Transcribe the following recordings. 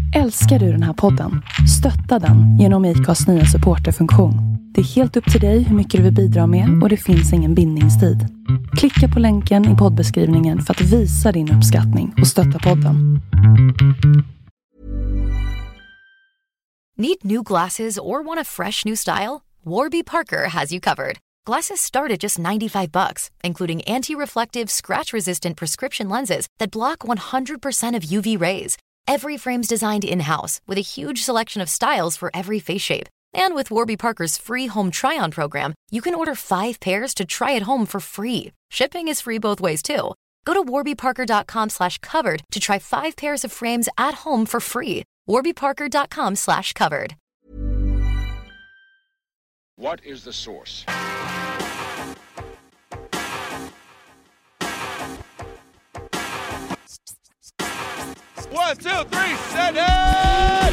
Älskar du den här podden? Stötta den genom IKAs nya supporterfunktion. Det är helt upp till dig hur mycket du vill bidra med och det finns ingen bindningstid. Klicka på länken i poddbeskrivningen för att visa din uppskattning och stötta podden. Need new glasses or want a fresh new style? Warby Parker has you covered. Glasses start at just $95, including anti-reflective, scratch-resistant prescription lenses that block 100% of UV rays. Every frame's designed in-house with a huge selection of styles for every face shape. And with Warby Parker's free home try-on program, you can order 5 pairs to try at home for free. Shipping is free both ways too. Go to warbyparker.com/covered to try 5 pairs of frames at home for free. warbyparker.com/covered. What is the source? One, two, three, set it!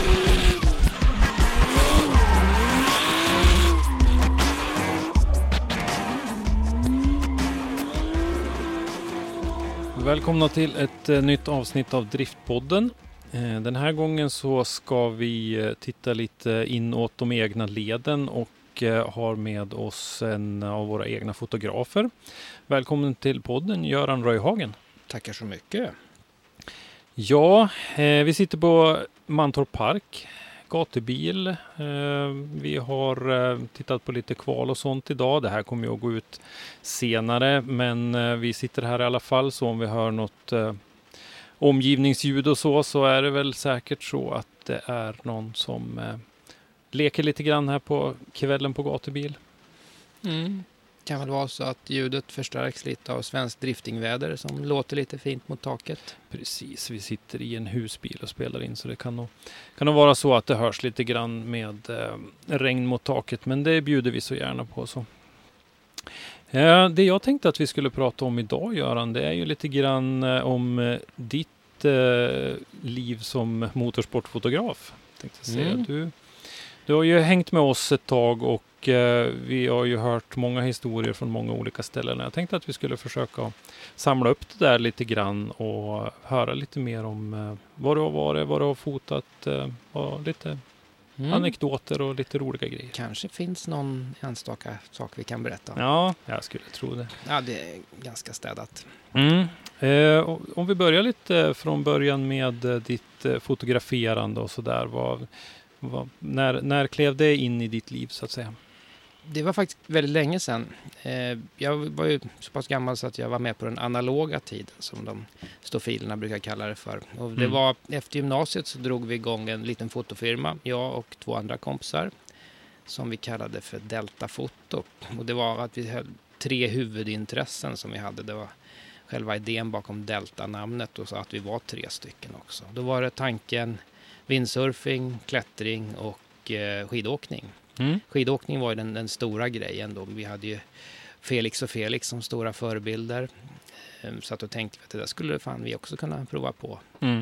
Välkomna till ett nytt avsnitt av Driftpodden. Den här gången så ska vi titta lite inåt de egna leden och har med oss en av våra egna fotografer. Välkommen till podden, Göran Röjhagen. Tackar så mycket. Ja, vi sitter på Mantorp Park, gatubil. Vi har tittat på lite kval och sånt idag. Det här kommer ju att gå ut senare, men vi sitter här i alla fall. Så om vi hör något omgivningsljud och så är det väl säkert så att det är någon som leker lite grann här på kvällen på gatubil. Kan väl vara så att ljudet förstärks lite av svensk driftingväder som låter lite fint mot taket. Precis, vi sitter i en husbil och spelar in så det kan nog vara så att det hörs lite grann med regn mot taket, men det bjuder vi så gärna på. Så. Det jag tänkte att vi skulle prata om idag, Göran, det är ju lite grann om ditt liv som motorsportfotograf. Tänkte jag säga. Du har ju hängt med oss ett tag och vi har ju hört många historier från många olika ställen. Jag tänkte att vi skulle försöka samla upp det där lite grann och höra lite mer om vad du har varit, vad du har fotat och lite anekdoter och lite roliga grejer. Kanske finns någon enstaka sak vi kan berätta. Ja, jag skulle tro det. Ja, det är ganska städat. Om vi börjar lite från början med ditt fotograferande och sådär. När klev det in i ditt liv så att säga? Det var faktiskt väldigt länge sedan. Jag var ju så pass gammal så att jag var med på den analoga tiden som de stofilerna brukar kalla det för. Och det var efter gymnasiet så drog vi igång en liten fotofirma, jag och 2 andra kompisar som vi kallade för Delta Foto. Och det var att vi höll 3 huvudintressen som vi hade. Det var själva idén bakom Delta-namnet och så att vi var 3 stycken också. Då var det tanken windsurfing, klättring och skidåkning. Skidåkning var ju den stora grejen då. Vi hade ju Felix som stora förebilder. Så att då tänkte vi att det där skulle fan vi också kunna prova på.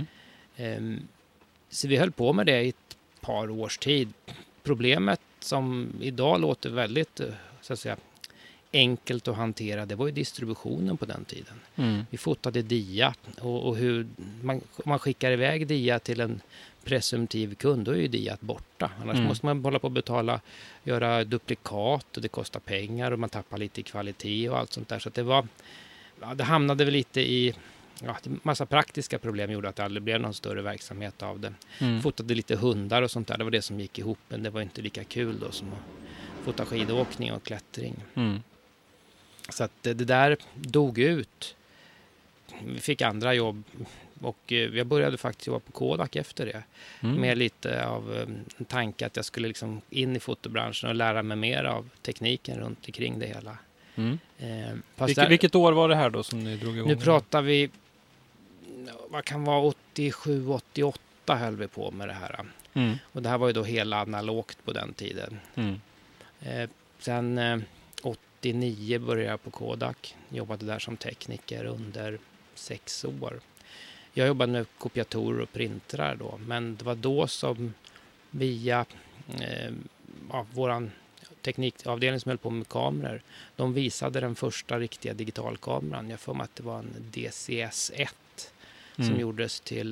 Så vi höll på med det i ett par års tid. Problemet som idag låter väldigt så att säga enkelt att hantera, det var ju distributionen på den tiden. Vi fotade dia och hur man skickar iväg dia till en presumtiv kund, då är ju diat borta. Annars måste man hålla på att betala, göra duplikat och det kostar pengar och man tappar lite i kvalitet och allt sånt där. Så att det hamnade väl lite i massa praktiska problem gjorde att det aldrig blev någon större verksamhet av det. Fotade lite hundar och sånt där, det var det som gick ihop, men det var inte lika kul då som att fota skidåkning och klättring. Så att det där dog ut. Vi fick andra jobb och jag började faktiskt jobba på Kodak efter det. Med lite av en tanke att jag skulle liksom in i fotobranschen och lära mig mer av tekniken runt omkring det hela. Vilket år var det här då som ni drog igång? Nu pratar vi, vad kan vara 87-88 höll vi på med det här. Och det här var ju då hela analogt på den tiden. Sen 89 började jag på Kodak. Jobbade där som tekniker under 6 år. Jag jobbade med kopiatorer och printrar då. Men det var då som via våran teknikavdelning som höll på med kameror. De visade den första riktiga digitalkameran. Jag får mig att det var en DCS-1 som gjordes till ett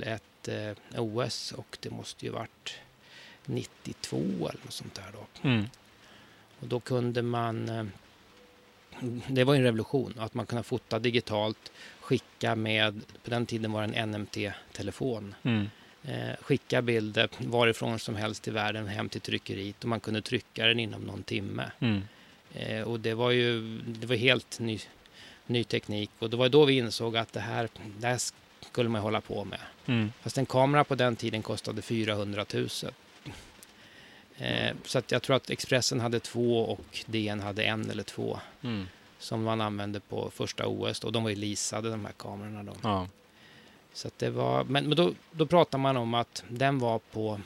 OS och det måste ju varit 92 eller något sånt där då. Och då kunde man, det var en revolution, att man kunde fota digitalt, skicka med, på den tiden var det en NMT-telefon. Skicka bilder varifrån som helst i världen hem till tryckeriet och man kunde trycka den inom någon timme. Och det var helt ny teknik och det var då vi insåg att det här skulle man hålla på med. Fast en kamera på den tiden kostade 400 000. Så att jag tror att Expressen hade 2 och DN hade 1 eller 2 som man använde på första OS och de var ju leasade de här kamerorna då. Ja. Så att det var, men då pratar man om att den var på,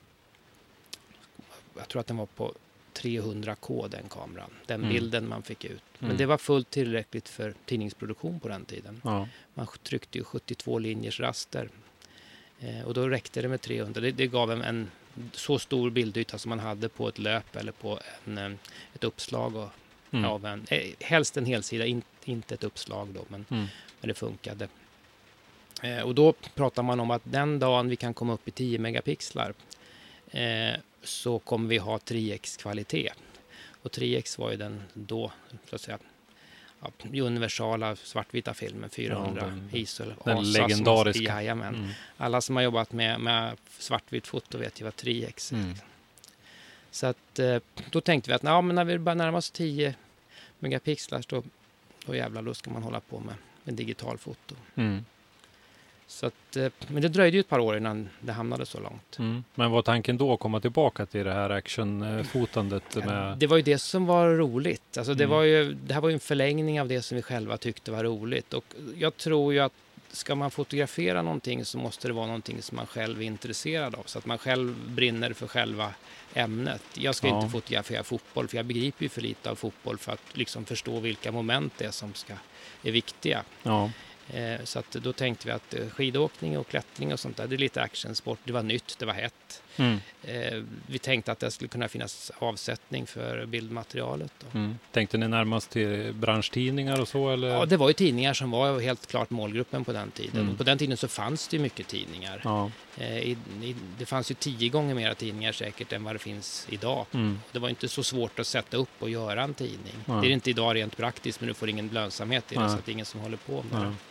jag tror att den var på 300K den kameran, den bilden man fick ut. Men det var fullt tillräckligt för tidningsproduktion på den tiden. Ja. Man tryckte ju 72 linjers raster och då räckte det med 300. Det gav en så stor bildyta som man hade på ett löp eller på ett uppslag och, av helst en helsida, inte ett uppslag då, men det funkade. Och då pratar man om att den dagen vi kan komma upp i 10 megapixlar så kommer vi ha 3x-kvalitet. Och 3x var ju den då, så att säga, universala svartvita filmen, 400 ISO. Den legendariska. Jajamän. Alla som har jobbat med svartvitt foto vet ju vad 3x är. Så att då tänkte vi att men när vi börjar närma oss 10 megapixlar då jävlar, då ska man hålla på med digital foto. Så att, men det dröjde ju ett par år innan det hamnade så långt. Men var tanken då att komma tillbaka till det här actionfotandet? Det var ju det som var roligt. Alltså det här var ju en förlängning av det som vi själva tyckte var roligt. Och jag tror ju att ska man fotografera någonting så måste det vara någonting som man själv är intresserad av. Så att man själv brinner för själva ämnet. Jag ska inte fotografera fotboll för jag begriper ju för lite av fotboll för att liksom förstå vilka moment det är som är viktiga. Ja. Så att då tänkte vi att skidåkning och klättring och sånt där, det är lite actionsport. Det var nytt, det var hett. Vi tänkte att det skulle kunna finnas avsättning för bildmaterialet då. Tänkte ni närmast till branschtidningar och så? Eller? Ja, det var ju tidningar som var helt klart målgruppen på den tiden. Och på den tiden så fanns det ju mycket tidningar. Ja. Det fanns ju 10 gånger mera tidningar säkert än vad det finns idag. Det var inte så svårt att sätta upp och göra en tidning. Det är inte idag rent praktiskt, men du får ingen lönsamhet i det, så att det är ingen som håller på med det.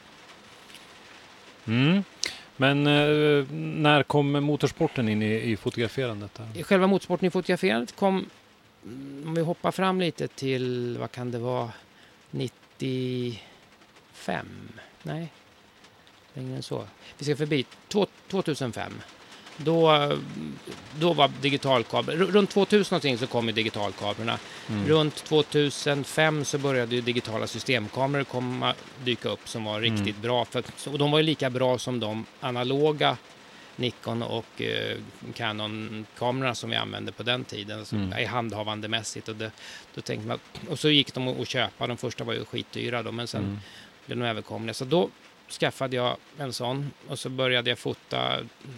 Men när kom motorsporten in i fotograferandet? Där? Själva motorsporten i fotograferandet kom, om vi hoppar fram lite till, vad kan det vara, 95? Nej, längre än så. Vi ska förbi 2005. Då var digitalkameror, runt 2000 någonting så kom ju digitalkamerorna. Runt 2005 så började ju digitala systemkameror dyka upp som var riktigt bra. Och de var ju lika bra som de analoga Nikon och Canon-kamerorna som vi använde på den tiden. I handhavandemässigt. Och då tänkte man, och så gick de att köpa, de första var ju skitdyra då, men sen blev de överkomliga. Så då skaffade jag en sån och så började jag fota.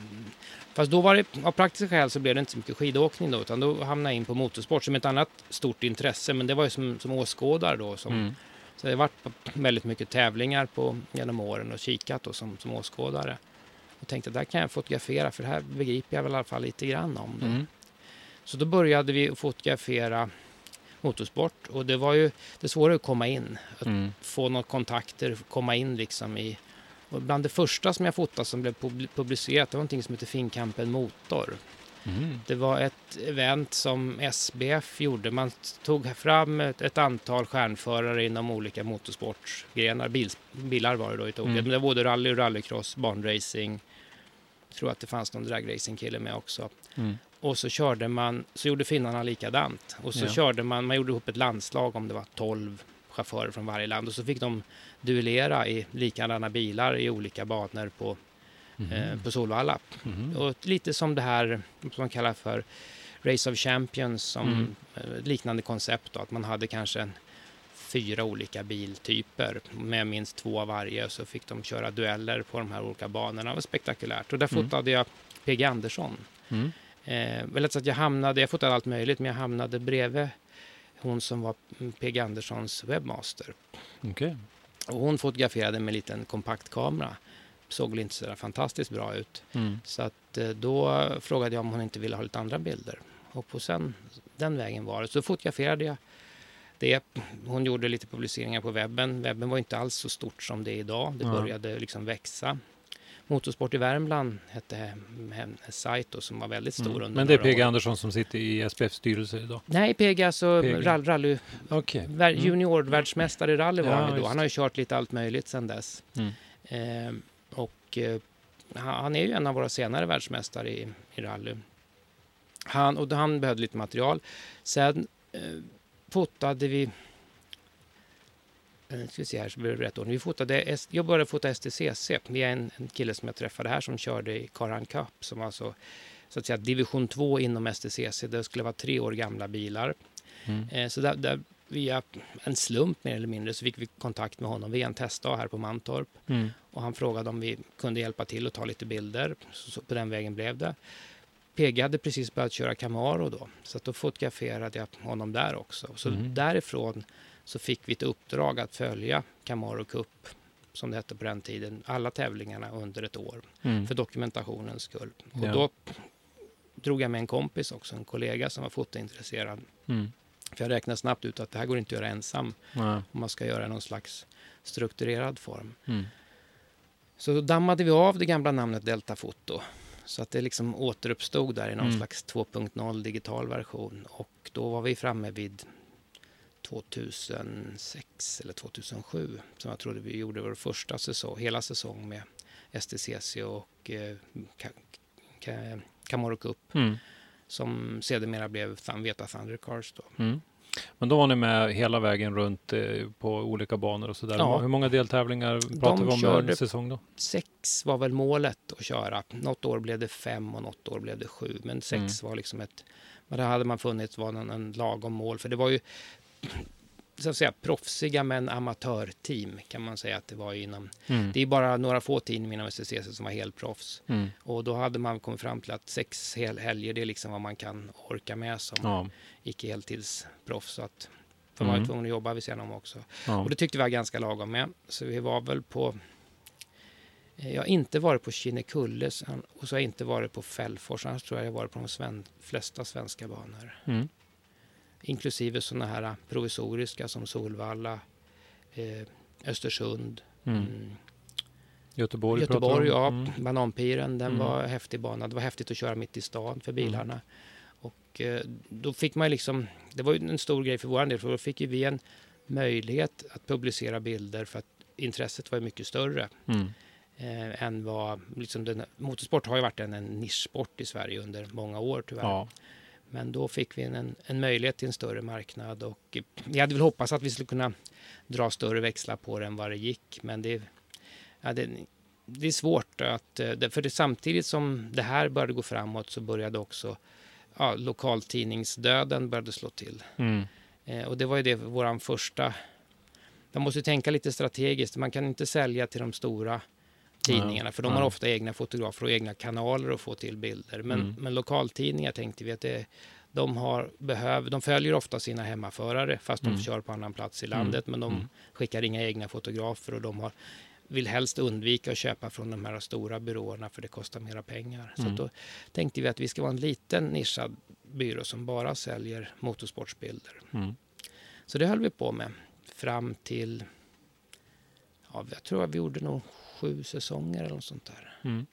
Fast då var det, av praktiska skäl så blev det inte så mycket skidåkning då, utan då hamnade jag in på motorsport som ett annat stort intresse, men det var ju som åskådare då. Så det har varit väldigt mycket tävlingar genom åren och kikat då som åskådare. Och tänkte att där kan jag fotografera, för det här begriper jag väl i alla fall lite grann om det. Så då började vi fotografera motorsport och det var ju det svåra att komma in, att få några kontakter, komma in liksom i. Och bland det första som jag fotade som blev publicerat, det var någonting som heter Finnkampen Motor. Det var ett event som SBF gjorde. Man tog fram ett antal stjärnförare inom olika motorsportsgrenar. Bilar var det då. Det var både rally, rallycross, barnracing. Jag tror att det fanns någon dragracing-kille med också. Och så körde man, så gjorde finnarna likadant. Och så körde man gjorde ihop ett landslag om det var 12 chaufförer från varje land. Och så fick de duellera i likadana bilar i olika banor på Solvalla. Och lite som det här som man kallar för Race of Champions, som liknande koncept då, att man hade kanske 4 olika biltyper med minst 2 av varje, och så fick de köra dueller på de här olika banorna. Det var spektakulärt. Och där fotade jag P.G. Andersson. Väldigt så att jag fotade allt möjligt, men jag hamnade bredvid hon som var P.G. Anderssons webbmaster. Okay. Och hon fotograferade med en liten kompaktkamera. såg väl inte så där fantastiskt bra ut. Mm. Så att då frågade jag om hon inte ville ha lite andra bilder. Och på sen den vägen var det. Så fotograferade jag det. Hon gjorde lite publiceringar på webben. Webben var inte alls så stort som det är idag. Det började liksom växa. Motorsport i Värmland hette en sajt då, som var väldigt stor under Men det är några PG år. Andersson som sitter i SPFs styrelse idag? Nej, PG alltså PG. rally, Okej. junior-världsmästare i rally var han ju då. just Han har ju kört lite allt möjligt sedan dess. Han är ju en av våra senare världsmästare i rally. Han behövde lite material. Sen fotade vi... ska vi se här så blir det rätt år. Jag började fota STCC. Det är en kille som jag träffade här som körde i Car Cup. Som alltså så att säga division 2 inom STCC. Det skulle vara 3 år gamla bilar. Så där via en slump mer eller mindre så fick vi kontakt med honom via en testdag här på Mantorp. Och han frågade om vi kunde hjälpa till och ta lite bilder. Så på den vägen blev det. PG hade precis börjat köra Camaro då. Så att då fotograferade jag honom där också. Så därifrån så fick vi ett uppdrag att följa Camaro Cup, som det hette på den tiden, alla tävlingarna under ett år för dokumentationens skull. Och då drog jag med en kompis också, en kollega som var fotointresserad. För jag räknade snabbt ut att det här går inte att göra ensam om man ska göra någon slags strukturerad form. Så då dammade vi av det gamla namnet Delta Foto. Så att det liksom återuppstod där i någon slags 2.0 digital version. Och då var vi framme vid 2006 eller 2007 som jag trodde vi gjorde vår första hela säsong med STCC och Camaro Cup som sedermera blev Veta Thundercars då. Men då var ni med hela vägen runt på olika banor och sådär. Ja. Hur många deltävlingar pratar vi om en säsong då? 6 var väl målet att köra. Något år blev det 5 och något år blev det 7. Men 6 var liksom men det hade man funnit var en lagom mål. För det var ju så att säga proffsiga men amatörteam kan man säga att det var inom. Det är bara några få team inom STCC som var helt proffs. Och då hade man kommit fram till att 6 helger det är liksom vad man kan orka med som icke heltidsproffs. Så att för man var tvungen att jobba vid sidan om också. Och det tyckte vi var ganska lagom med. Så vi var väl på jag har inte varit på Kinnekulle och så har jag inte varit på Fällfors. Annars tror jag varit på de flesta svenska banor. Inklusive sådana här provisoriska som Solvalla, Östersund, Göteborg ja. Bananpiren, den var häftig bana. Det var häftigt att köra mitt i stan för bilarna. Och då fick man liksom, det var ju en stor grej för vår del, för då fick ju vi en möjlighet att publicera bilder för att intresset var mycket större. Än vad, liksom motorsport har ju varit en nischsport i Sverige under många år tyvärr. Ja. Men då fick vi en möjlighet till en större marknad och vi hade väl hoppats att vi skulle kunna dra större växlar på det än vad det gick. Men det är svårt att, för det samtidigt som det här började gå framåt så började också lokaltidningsdöden började slå till. Och det var ju det våran första, man måste tänka lite strategiskt, man kan inte sälja till de stora tidningarna, för de har ofta egna fotografer och egna kanaler att få till bilder. Men lokaltidningar tänkte vi att de följer ofta sina hemmaförare fast de kör på annan plats i landet, men de skickar inga egna fotografer och de vill helst undvika att köpa från de här stora byråerna för det kostar mera pengar. Så då tänkte vi att vi ska vara en liten nischad byrå som bara säljer motorsportsbilder. Så det höll vi på med fram till, jag tror att vi gjorde nog 7 säsonger eller något sånt där.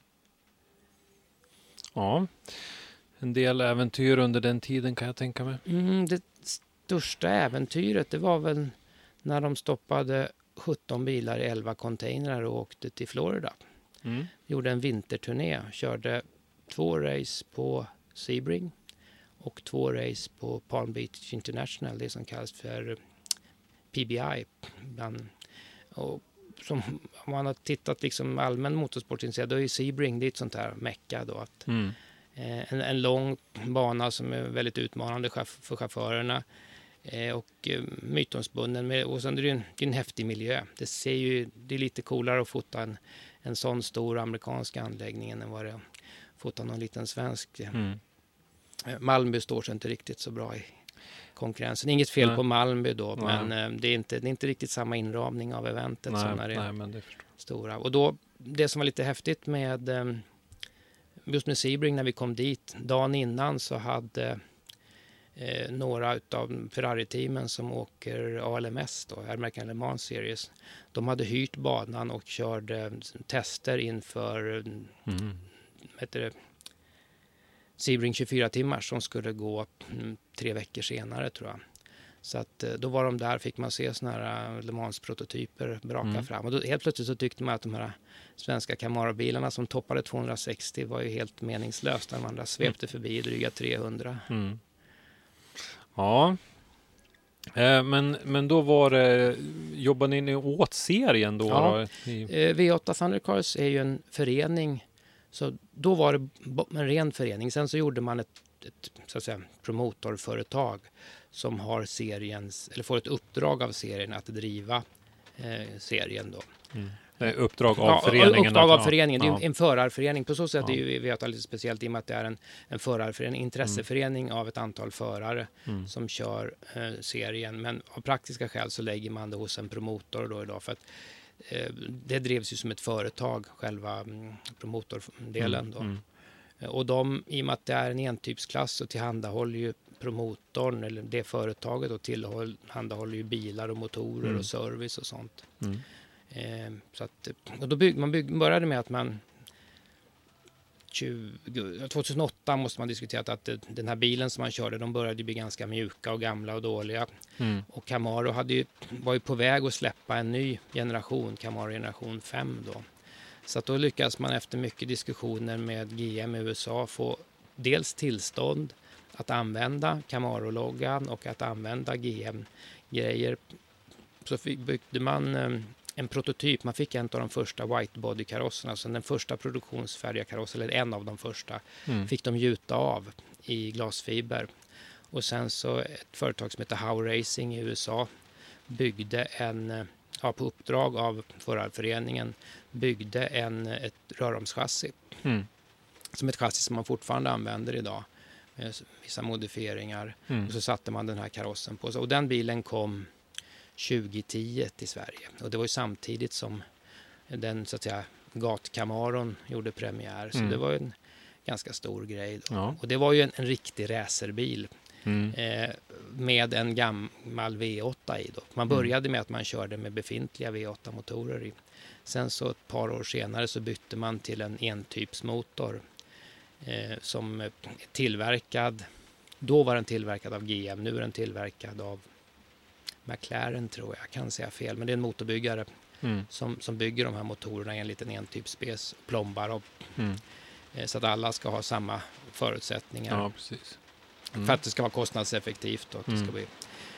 Ja, en del äventyr under den tiden kan jag tänka mig. Det största äventyret, det var väl när de stoppade 17 bilar i 11 containrar och åkte till Florida. Gjorde en vinterturné, körde 2 race på Sebring och 2 race på Palm Beach International, det som kallas för PBI. Och som om man har tittat liksom allmän motorsportintresserad, då är Sebring, det är ett sånt här mecka då att en lång bana som är väldigt utmanande för chaufförerna och mytomspunnen och sen är det en häftig miljö. Det är lite coolare att fota en sån stor amerikansk anläggning än vad det är att fota någon liten svensk. Malmö står sig inte riktigt så bra i konkurrensen. Inget fel på Malmö då, men det är inte riktigt samma inramning av eventet som när det är stora. Och då, det som var lite häftigt med just med Sebring när vi kom dit, dagen innan så hade några av Ferrari-teamen som åker ALMS, då, American Le Mans Series, de hade hyrt banan och körde tester inför Sebring 24 timmar som skulle gå 3 veckor senare tror jag. Så att då var de där, fick man se såna här Le Mans-prototyper braka fram. Och då, helt plötsligt så tyckte man att de här svenska Camaro-bilarna som toppade 260 var ju helt meningslöst när de andra svepte förbi dryga 300. Mm. Ja, men då var det, jobbade ni åt serien då? Ja, då? V8 Thundercars är ju en förening, så då var det en ren förening. Sen så gjorde man ett så att säga, promotorföretag som har seriens, eller får ett uppdrag av serien att driva serien då. Uppdrag av föreningen? Uppdrag av föreningen. Det är en förarförening. På så sätt är ju V8 lite speciellt i och med att det är en förarförening, intresseförening av ett antal förare som kör serien. Men av praktiska skäl så lägger man det hos en promotor då idag för att det drevs ju som ett företag, själva promotordelen då. Och i och med att det är en entypsklass så tillhandahåller ju promotorn eller det företaget och tillhandahåller ju bilar och motorer och service och sånt. Så att, och då började med att man 2008 måste man diskutera att den här bilen som man körde, de började bli ganska mjuka och gamla och dåliga. Och Camaro var ju på väg att släppa en ny generation, Camaro generation 5 då. Så att då lyckades man efter mycket diskussioner med GM i USA få dels tillstånd att använda Camaro-loggan och att använda GM-grejer. Så byggde man en prototyp. Man fick en av de första whitebody-karosserna, alltså den första produktionsfärdiga karossen, eller en av de första, fick de gjuta av i glasfiber. Och sen så ett företag som heter Howe Racing i USA byggde på uppdrag av förarföreningen byggde ett röromschassi. Som ett chassi som man fortfarande använder idag. Med vissa modifieringar. Och så satte man den här karossen på. Och den bilen kom 2010 till Sverige. Och det var ju samtidigt som den så att säga gat-Camaron gjorde premiär. Så det var en ganska stor grej då. Ja. Och det var ju en riktig racerbil. Med en gammal V8 i då. Man började med att man körde med befintliga V8-motorer i. Sen så ett par år senare så bytte man till en entypsmotor som är tillverkad. Då var den tillverkad av GM, nu är den tillverkad av McLaren tror jag kan säga fel. Men det är en motorbyggare som bygger de här motorerna enligt en entypsspec, plombar och så att alla ska ha samma förutsättningar. Ja, precis. För att det ska vara kostnadseffektivt och att det ska bli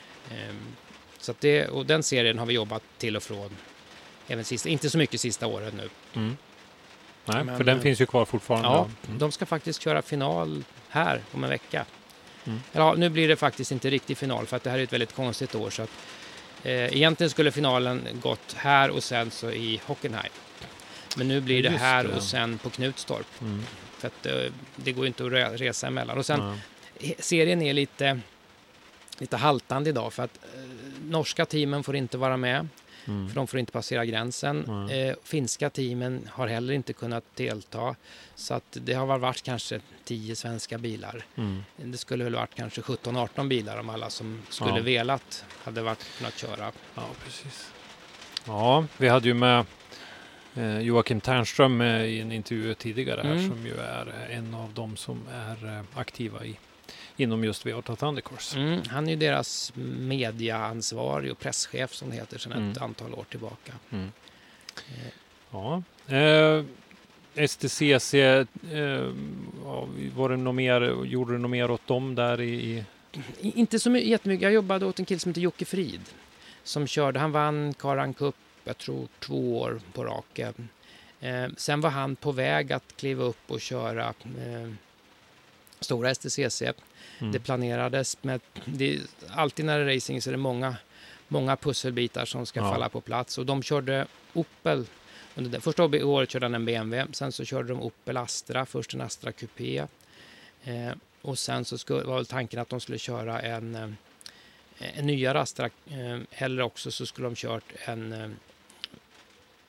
så att och den serien har vi jobbat till och från även inte så mycket sista året nu. Nej, men, för den finns ju kvar fortfarande. Ja, de ska faktiskt köra final här om en vecka. Ja, nu blir det faktiskt inte riktigt final för att det här är ett väldigt konstigt år så att egentligen skulle finalen gått här och sen så i Hockenheim. Men nu blir det här och sen på Knutstorp. För att det går inte att resa emellan. Och sen serien är lite haltande idag för att norska teamen får inte vara med. För de får inte passera gränsen. Finska teamen har heller inte kunnat delta. Så att det har varit kanske 10 svenska bilar. Det skulle väl varit kanske 17-18 bilar om alla som skulle velat hade kunnat köra. Ja, precis. Ja, vi hade ju med Joakim Ternström i en intervju tidigare här som ju är en av dem som är aktiva inom just V8 Thundercars. Han är ju deras mediaansvarig och presschef som det heter sedan ett antal år tillbaka. Ja. STCC, var det något mer, gjorde du något mer åt dem där i? Inte så jättemycket. Jag jobbade åt en kille som heter Jocke Frid som körde, han vann Karan Cup jag tror 2 år på raken. Sen var han på väg att kliva upp och köra stora STCC. Det planerades med alltid när det är racing så är det många pusselbitar som ska falla på plats och de körde Opel under det första året körde han en BMW, sen så körde de Opel Astra, först en Astra Coupé och sen så var väl tanken att de skulle köra en nyare Astra eller också så skulle de kört en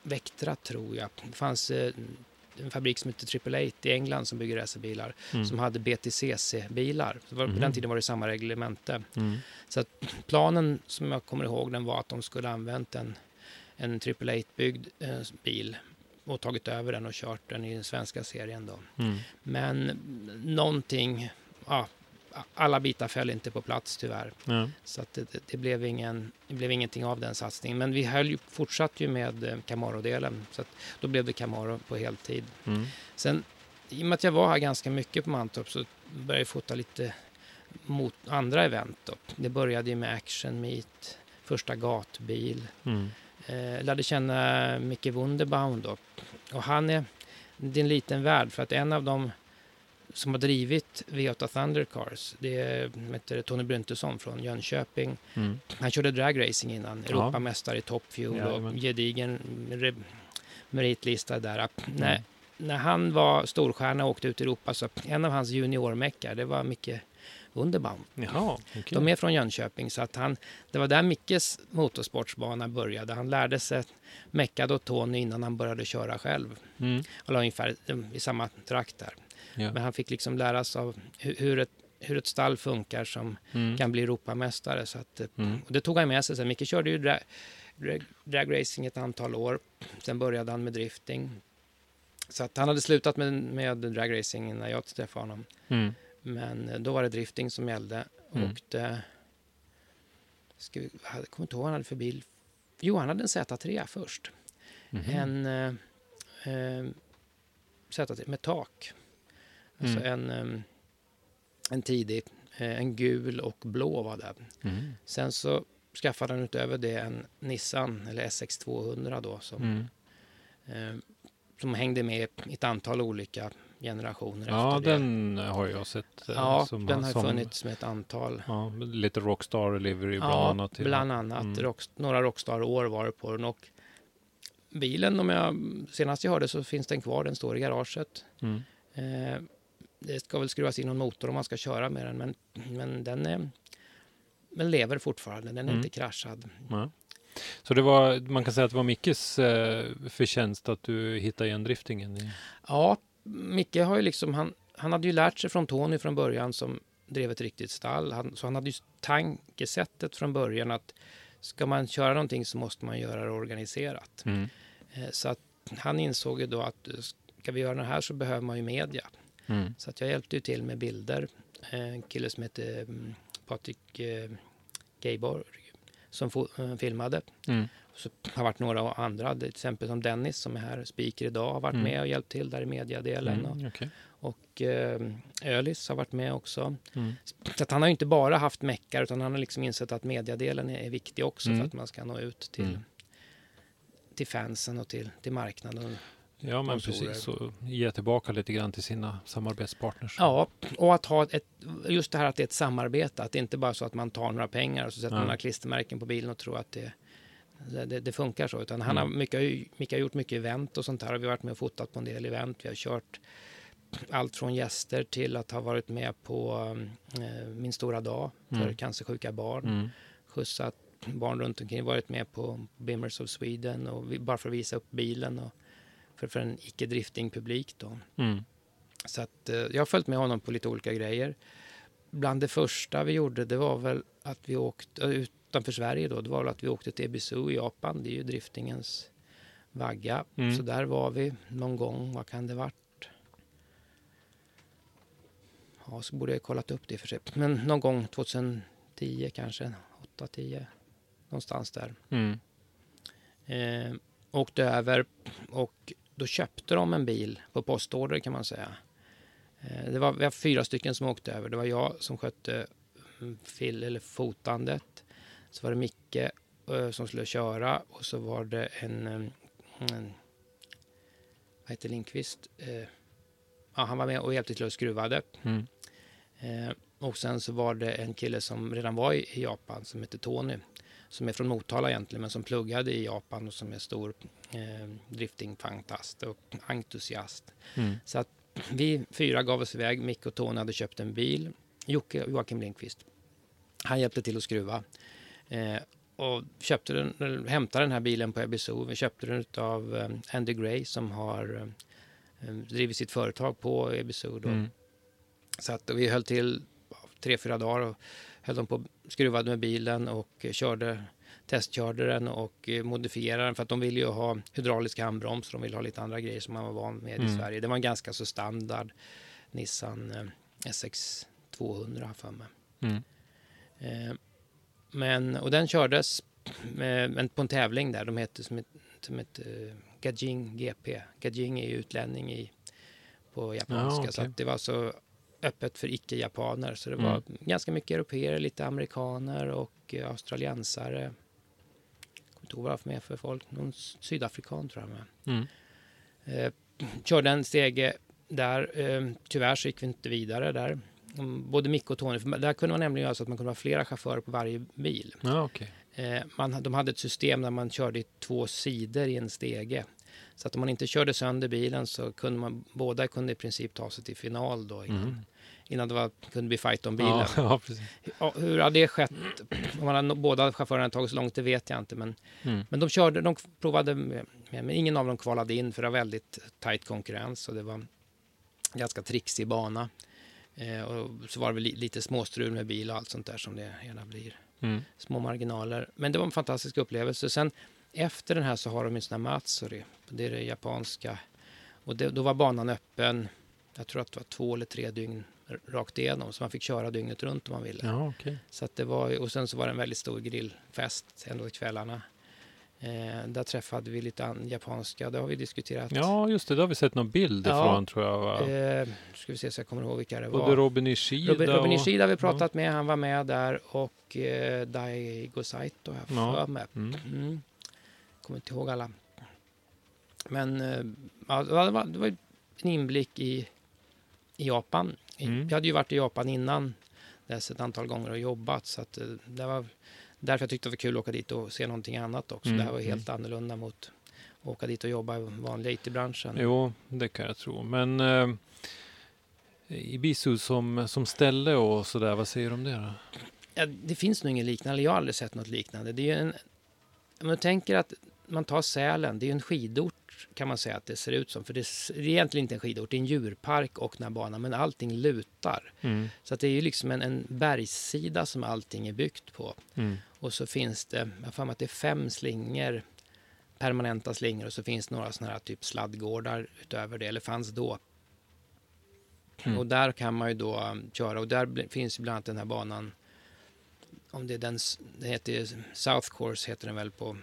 Vectra tror jag. Det fanns en fabrik som heter Triple 8 i England som bygger racerbilar som hade BTCC-bilar. På den tiden var det samma reglemente. Så att planen som jag kommer ihåg den var att de skulle använt en Triple 8-byggd bil och tagit över den och kört den i den svenska serien då. Men någonting, alla bitar föll inte på plats tyvärr. Så att det blev ingenting av den satsningen. Men vi fortsatte ju med Camaro-delen. Så att då blev det Camaro på heltid. Sen, i och med att jag var här ganska mycket på Mantorp så började jag fota lite mot andra event då. Det började ju med Action Meet, första gatbil. Lärde känna Micke Wunderbaum då. Och det är en liten värld för att en av dem som har drivit V8 Thundercars, det heter Tony Bryntesson från Jönköping. Han körde dragracing innan, Europamästare i Top Fuel och gedigen meritlista där. När han var storstjärna och åkte ut i Europa så en av hans juniormäckar, det var Micke Wunderbaum. Jaha, okay. De är från Jönköping så att det var där Mickes motorsportsbana började. Han lärde sig mecka då Tony innan han började köra själv. Och ungefär i samma trakt där. Ja. Men han fick liksom lära sig av hur ett stall funkar som kan bli Europamästare. Så att, och det tog han med sig. Så Micke körde ju dragracing ett antal år. Sen började han med drifting. Så att han hade slutat med dragracing när jag träffade honom. Men då var det drifting som gällde. Och jag kommer inte ihåg vad han hade för bil. Jo, han hade en Z3 först. En Z3 med tak. Alltså en tidig, en gul och blå var det. Sen så skaffade han utöver det en Nissan eller SX200 då som hängde med i ett antal olika generationer. Ja, efter den har jag sett. Ja, den har funnits med ett antal. Ja, lite Rockstar Livery bland annat. Bland annat. Några Rockstar-år var det på den. Och bilen, senast jag hörde så finns den kvar. Den står i garaget. Det ska väl skruvas in någon motor om man ska köra med den. Men den lever fortfarande. Den är inte kraschad. Ja. Så man kan säga att det var Mickes förtjänst att du hittade igen driftingen? Ja, Micke har ju liksom, han hade ju lärt sig från Tony från början som drev ett riktigt stall. Så han hade ju tankesättet från början att ska man köra någonting så måste man göra det organiserat. Så att han insåg ju då att ska vi göra det här så behöver man ju media. Så att jag hjälpte ju till med bilder. En kille som heter Patrik Geiborg som filmade. Så har varit några andra, till exempel som Dennis som är här, speaker idag, har varit med och hjälpt till där i mediadelen. Och Ölis har varit med också. Så att han har ju inte bara haft meckar utan han har liksom insett att mediadelen är viktig också för att man ska nå ut till fansen och till marknaden. Ja, men precis. Så ge tillbaka lite grann till sina samarbetspartners. Ja, och att ha just det här att det är ett samarbete. Att det inte bara så att man tar några pengar och så sätter man några klistermärken på bilen och tror att det funkar så. Utan han har Micke har gjort mycket event och sånt här. Vi har varit med och fotat på en del event. Vi har kört allt från gäster till att ha varit med på Min stora dag för cancersjuka barn. Skjutsat barn runt omkring. Varit med på Bimmers of Sweden och bara för att visa upp bilen och för en icke-drifting-publik då. Så att jag har följt med honom på lite olika grejer. Bland det första vi gjorde, det var väl att vi åkte utanför Sverige då. Det var väl att vi åkte till Ebisu i Japan. Det är ju driftingens vagga. Så där var vi någon gång. Vad kan det varit? Ja, så borde jag kollat upp det för sig. Men någon gång 2010 kanske. 8-10. Någonstans där. Åkte över och då köpte de en bil på postorder kan man säga. Vi var 4 stycken som åkte över. Det var jag som skötte fotandet. Så var det Micke som skulle köra och så var det en vad heter Lindqvist? Han var med och hjälpte till att skruva det. Och sen så var det en kille som redan var i Japan som heter Tony. Som är från Motala egentligen men som pluggade i Japan och som är stor drifting-fantast och entusiast. Så att vi 4 gav oss iväg. Micke och Tony hade köpt en bil. Joakim Lindqvist. Han hjälpte till att skruva. och hämtade den här bilen på Ebisu. Vi köpte den av Andy Gray som har drivit sitt företag på Ebisu. Så att vi höll till 3-4 dagar och höll dem på skruvade med bilen och testkörde den och modifierade den för att de ville ju ha hydrauliska handbroms. De ville ha lite andra grejer som man var van med i Sverige. Det var en ganska så standard Nissan SX 200 för mig. Och den kördes på en tävling där. De hette som ett Gajing GP. Gajing är ju utlänning på japanska. Okay. Så att det var så öppet för icke-japaner. Så det var ganska mycket europeer, lite amerikaner och australiensare. Jag kommer inte ihåg vad det var med för folk. Någon sydafrikan tror jag med. Körde en stege där. Tyvärr så gick vi inte vidare där. Både Micke och Tony. Där kunde man nämligen göra så att man kunde ha flera chaufförer på varje bil. Okay. De hade ett system där man körde i 2 sidor i en stege. Så att om man inte körde sönder bilen så kunde båda kunde i princip ta sig till final då innan det kunde bli fight om bilen. Ja, precis. Hur har det skett? Om båda chaufförerna tagit så långt, det vet jag inte. Men de provade men ingen av dem kvalade in för det var väldigt tajt konkurrens och det var ganska trixig bana. Och så var det väl lite småstrul med bil och allt sånt där som det gärna blir. Små marginaler. Men det var en fantastisk upplevelse. Sen efter den här så har de en sån här Matsuri. Det är det japanska. Och då var banan öppen. Jag tror att det var 2 eller 3 dygn rakt igenom. Så man fick köra dygnet runt om man ville. Ja, okay. Så att det var, och sen så var det en väldigt stor grillfest ändå i kvällarna. Där träffade vi lite japanska. Det har vi diskuterat. Ja, just det. Då har vi sett någon bild ifrån tror jag. Va? Ska vi se så jag kommer ihåg vilka det var. Både Robin Ishida Robin Ishida har vi pratat med. Han var med där. Och Daigo Saito har jag för med. Kommer inte ihåg alla. Men det var en inblick i Japan. Jag hade ju varit i Japan innan dess ett antal gånger och jobbat. Så att det var därför jag tyckte det var kul att åka dit och se någonting annat också. Det här var helt annorlunda mot att åka dit och jobba i vanliga IT-branschen. Jo, det kan jag tro. Men Ebisu som ställe och sådär, vad säger du om det då? Ja, det finns nog ingen liknande. Jag har aldrig sett något liknande. Det är ju man tänker att man tar Sälen, det är ju en skidort kan man säga att det ser ut som. För det är egentligen inte en skidort, det är en djurpark och den här banan, men allting lutar. Så att det är ju liksom en bergssida som allting är byggt på. Och så finns det, jag får med att det är 5 slingor, permanenta slingor, och så finns några sådana här typ sladdgårdar utöver det, eller fanns då. Och där kan man ju då köra, och där finns ju bland annat den här banan, om det är den heter South Course heter den väl på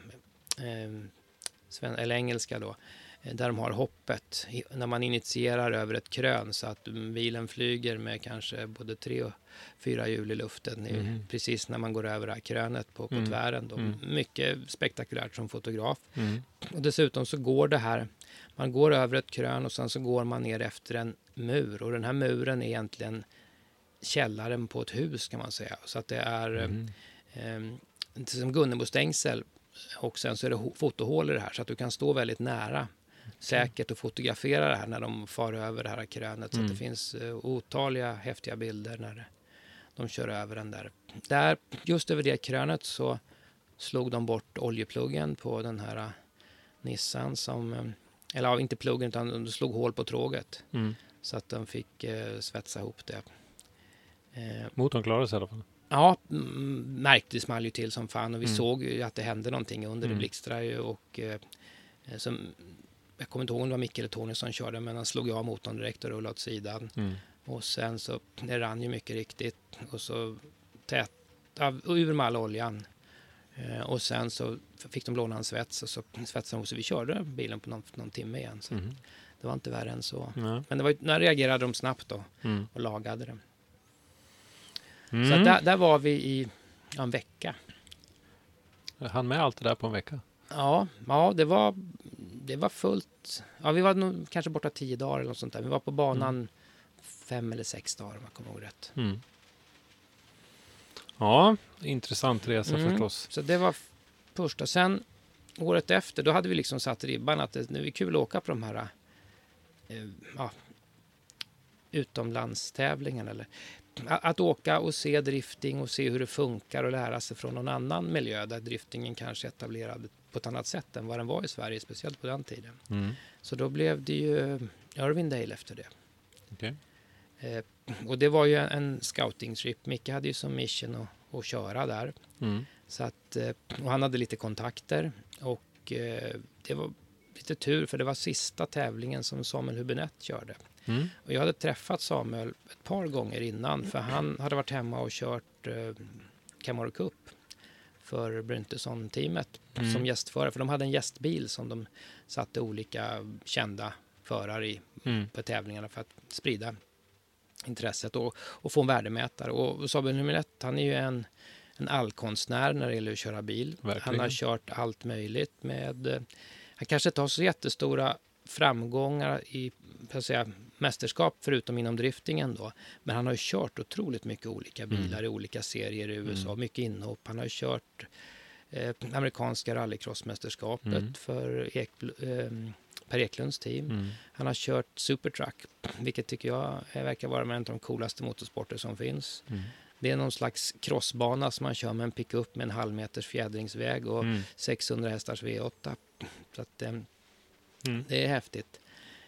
eller engelska då, där de har hoppet när man initierar över ett krön så att bilen flyger med kanske både 3 och 4 hjul i luften precis när man går över det här krönet på tvären då. Mycket spektakulärt som fotograf. Och dessutom så går det här, man går över ett krön och sen så går man ner efter en mur, och den här muren är egentligen källaren på ett hus kan man säga, så att det är som Gunnebostängsel. Och sen så är det fotohål i det här så att du kan stå väldigt nära säkert och fotografera det här när de far över det här krönet. Så att det finns otaliga häftiga bilder när de kör över den där. Just över det krönet så slog de bort oljepluggen på den här Nissan som, eller inte pluggen utan de slog hål på tråget. Så att de fick svetsa ihop det. Motorn klarade sig i alla fall. Ja, märkte small ju till som fan, och vi såg ju att det hände någonting under det blixtrade ju, och som, jag kommer inte ihåg om det var Micke eller Tony som körde, men han slog av motorn direkt och rullade åt sidan. Och sen så, det rann ju mycket riktigt, och så ur med all oljan. Och sen så fick de låna en svets, och så svetsade de, så vi körde bilen på någon timme igen. Så det var inte värre än så. Men det var, när reagerade de snabbt då och lagade det. Så där var vi i en vecka. Han med allt det där på en vecka? Ja, det var fullt. Ja, vi var nog kanske borta 10 dagar eller något sånt där. Vi var på banan 5 eller 6 dagar om jag kommer ihåg rätt. Ja, intressant resa förstås. Så det var första. Sen året efter, då hade vi liksom satt ribban att det är kul att åka på de här utomlandstävlingen. Eller att åka och se drifting och se hur det funkar och lära sig från någon annan miljö där driftingen kanske är etablerad på ett annat sätt än vad den var i Sverige, speciellt på den tiden. Så då blev det ju Irvindale efter det. Okay. Och det var ju en scouting-trip. Micke hade ju som mission att köra där. Så att, och han hade lite kontakter och det var lite tur för det var sista tävlingen som Samuel Hübinette körde. Och jag hade träffat Samuel ett par gånger innan för han hade varit hemma och kört Camaro Cup för Bryntesson-teamet som gästförare. För de hade en gästbil som de satte olika kända förare i på tävlingarna för att sprida intresset och få en värdemätare. Och Samuel Hübinette, han är ju en allkonstnär när det gäller att köra bil. Verkligen. Han har kört allt möjligt med... Han kanske inte har så jättestora framgångar i mästerskap förutom inom driftingen då. Men han har ju kört otroligt mycket olika bilar i olika serier i USA. Mycket inhopp. Han har ju kört amerikanska rallycrossmästerskapet för Per Eklunds team. Han har kört Supertruck, vilket tycker jag verkar vara en av de coolaste motorsporter som finns. Det är någon slags crossbana som man kör med en pickup med en halvmeters fjädringsväg och 600 hästars V8. Så att, det är häftigt.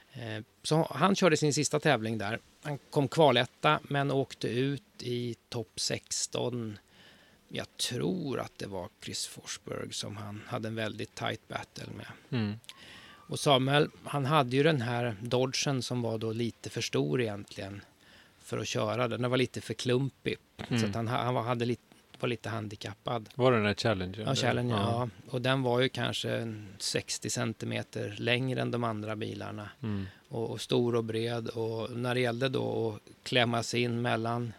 Så han körde sin sista tävling där. Han kom kvaletta men åkte ut i topp 16. Jag tror att det var Chris Forsberg som han hade en väldigt tight battle med. Och Samuel, han hade ju den här Dodgen som var då lite för stor egentligen för att köra den. Den var lite för klumpig. Så att han var lite handikappad. Var det den här Challenger? Ja, Challenger, ja. Och den var ju kanske 60 centimeter längre än de andra bilarna. Och stor och bred. Och när det gällde då att klämma sig in mellan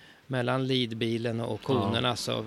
leadbilen och konerna så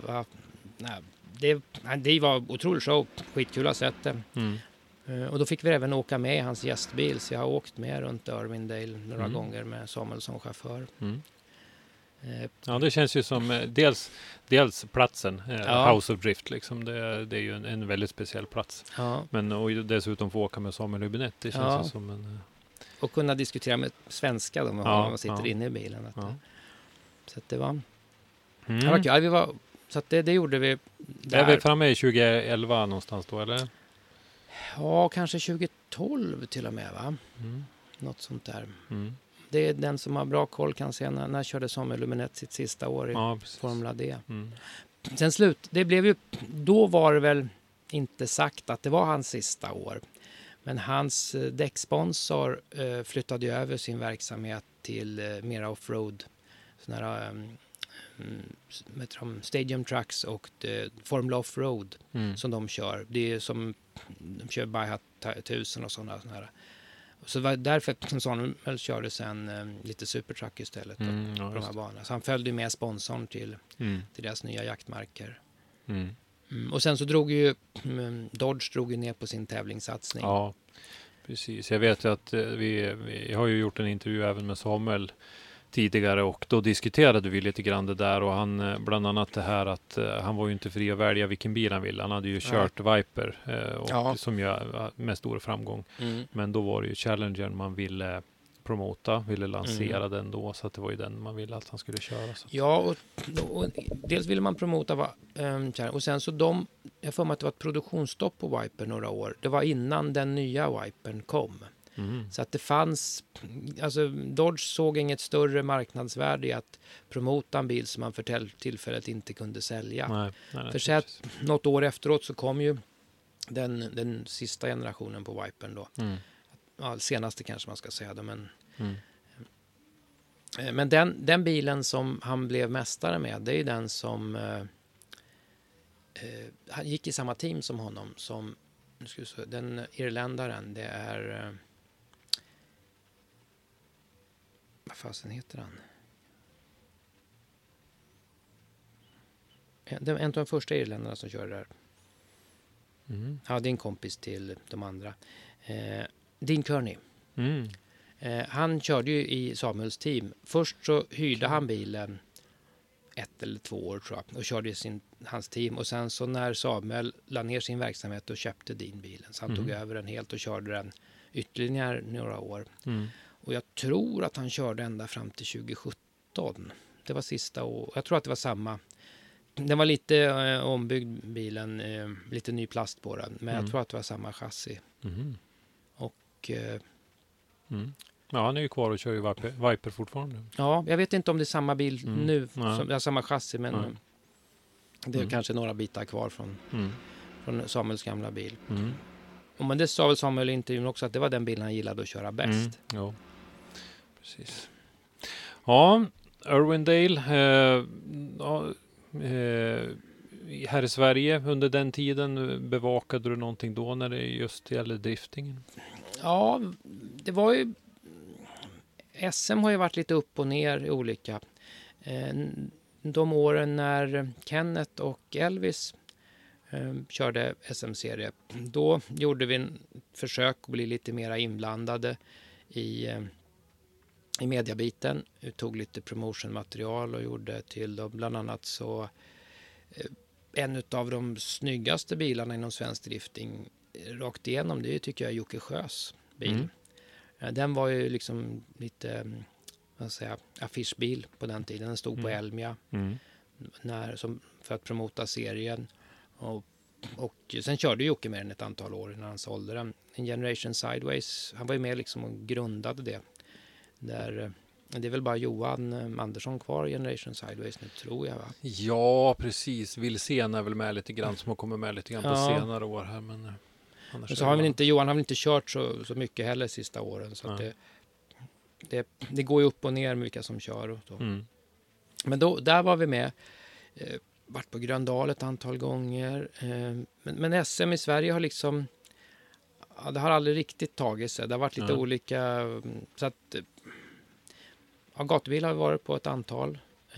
det var otroligt show. Skitkul att ha sett det. Och då fick vi även åka med i hans gästbil. Så jag har åkt med runt Irvindale några gånger med Samuel som chaufför. Ja, det känns ju som dels platsen, House of Drift liksom. Det är ju en väldigt speciell plats. Men och dessutom få åka med Samuel Hübinette, det känns ju som en... Och kunna diskutera med svenska då med honom och sitter inne i bilen. Så att det var... Det var kul. Så att det gjorde vi där. Är vi framme i 2011 någonstans då, eller? Ja, kanske 2012 till och med, va? Något sånt där. Det är den som har bra koll kan se när körde Samuel Hübinette sitt sista år i Formula D. Sen då var det väl inte sagt att det var hans sista år. Men hans däcksponsor flyttade över sin verksamhet till mera offroad. Sådana här Stadium Trucks och Formula Offroad som de kör. Det är som de kör Baihat 1000 och sådana här. Så det var därför Samuel körde sen lite Supertruck istället på de här banorna. Så han följde med sponsorn till deras nya jaktmarker. Och sen så drog ju Dodge ner på sin tävlingssatsning. Ja, precis. Jag vet ju att vi har ju gjort en intervju även med Samuel tidigare och då diskuterade vi lite grann det där och han bland annat det här att han var ju inte fri att välja vilken bil han ville. Han hade ju kört Viper som ju med stor framgång. Men då var det ju Challengern man ville ville lansera den då, så att det var ju den man ville att han skulle köra. Så. Ja, och dels ville man promota och sen så jag får mig att det var ett produktionsstopp på Viper några år. Det var innan den nya Vipern kom. Så att det fanns, alltså Dodge såg inget större marknadsvärde i att promota en bil som man för tillfället inte kunde sälja. Nej, för så att något år efteråt så kom ju den sista generationen på Vipern då. Senaste kanske man ska säga då, men den bilen som han blev mästare med, det är den som han gick i samma team som honom, som den irländaren, det är vad fasen heter han? Det är en av de första irländarna som kör där. Ja, det är en kompis till de andra. Dean Kearney. Han körde ju i Samuels team. Först så hyrde han bilen 1 eller 2 år tror jag och körde i hans team. Och sen så när Samuel la ner sin verksamhet och köpte Dean bilen. Så han tog över den helt och körde den ytterligare några år. Och jag tror att han körde ända fram till 2017. Det var sista år. Jag tror att det var samma. Den var lite ombyggd bilen, lite ny plast på den. Men jag tror att det var samma chassi. Mm. Och Ja, han är ju kvar och kör ju Viper fortfarande. ja, jag vet inte om det är samma bil nu, samma chassi, men det är kanske några bitar kvar från Samuels gamla bil. Men det sa väl Samuel i intervjun också, att det var den bilen han gillade att köra bäst. Ja, precis. Ja, Irwindale här i Sverige under den tiden, bevakade du någonting då när det just gäller driftingen? Ja, det var ju... SM har ju varit lite upp och ner i olika. De åren när Kenneth och Elvis körde SM-serie, då gjorde vi en försök att bli lite mer inblandade i mediabiten. Vi tog lite promotionmaterial och gjorde till då, bland annat så en av de snyggaste bilarna inom svensk drifting rakt igenom, det tycker jag är Jocke Sjös bil. Den var ju liksom lite, vad ska jag säga, affischbil på den tiden. Den stod på Elmia för att promota serien. Och sen körde Jocke med den ett antal år innan han sålde den. En Generation Sideways, han var ju med liksom och grundade det. Det är väl bara Johan Andersson kvar i Generation Sideways nu, tror jag, va? Ja, precis. Wilsén är väl med lite grann, som har kommit med lite grann på senare år här. Men så har Johan har väl inte kört så mycket heller sista åren. Så att det går ju upp och ner med vilka som kör. Och så. Men där var vi med. Vart på Gröndal ett antal gånger. Men SM i Sverige har liksom... Ja, det har aldrig riktigt tagit sig. Det har varit lite olika... Så att... Ja, gatubil har vi varit på ett antal.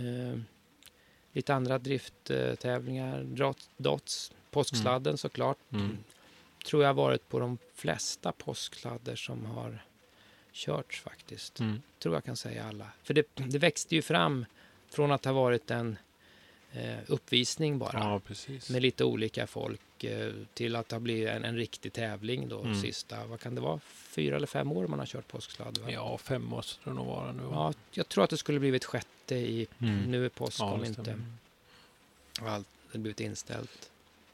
Lite andra drifttävlingar. Dots. Påsksladden såklart. Tror jag har varit på de flesta påsksladdar som har körts faktiskt. Tror jag kan säga alla. För det växte ju fram från att ha varit en uppvisning bara. Ja, precis. Med lite olika folk till att ha blivit en riktig tävling då sista, vad kan det vara? 4 eller 5 år man har kört påsksladd, va? Ja, 5 måste det nog vara nu. Ja, jag tror att det skulle blivit 6:e nu är påsk, om inte allt det blivit inställt.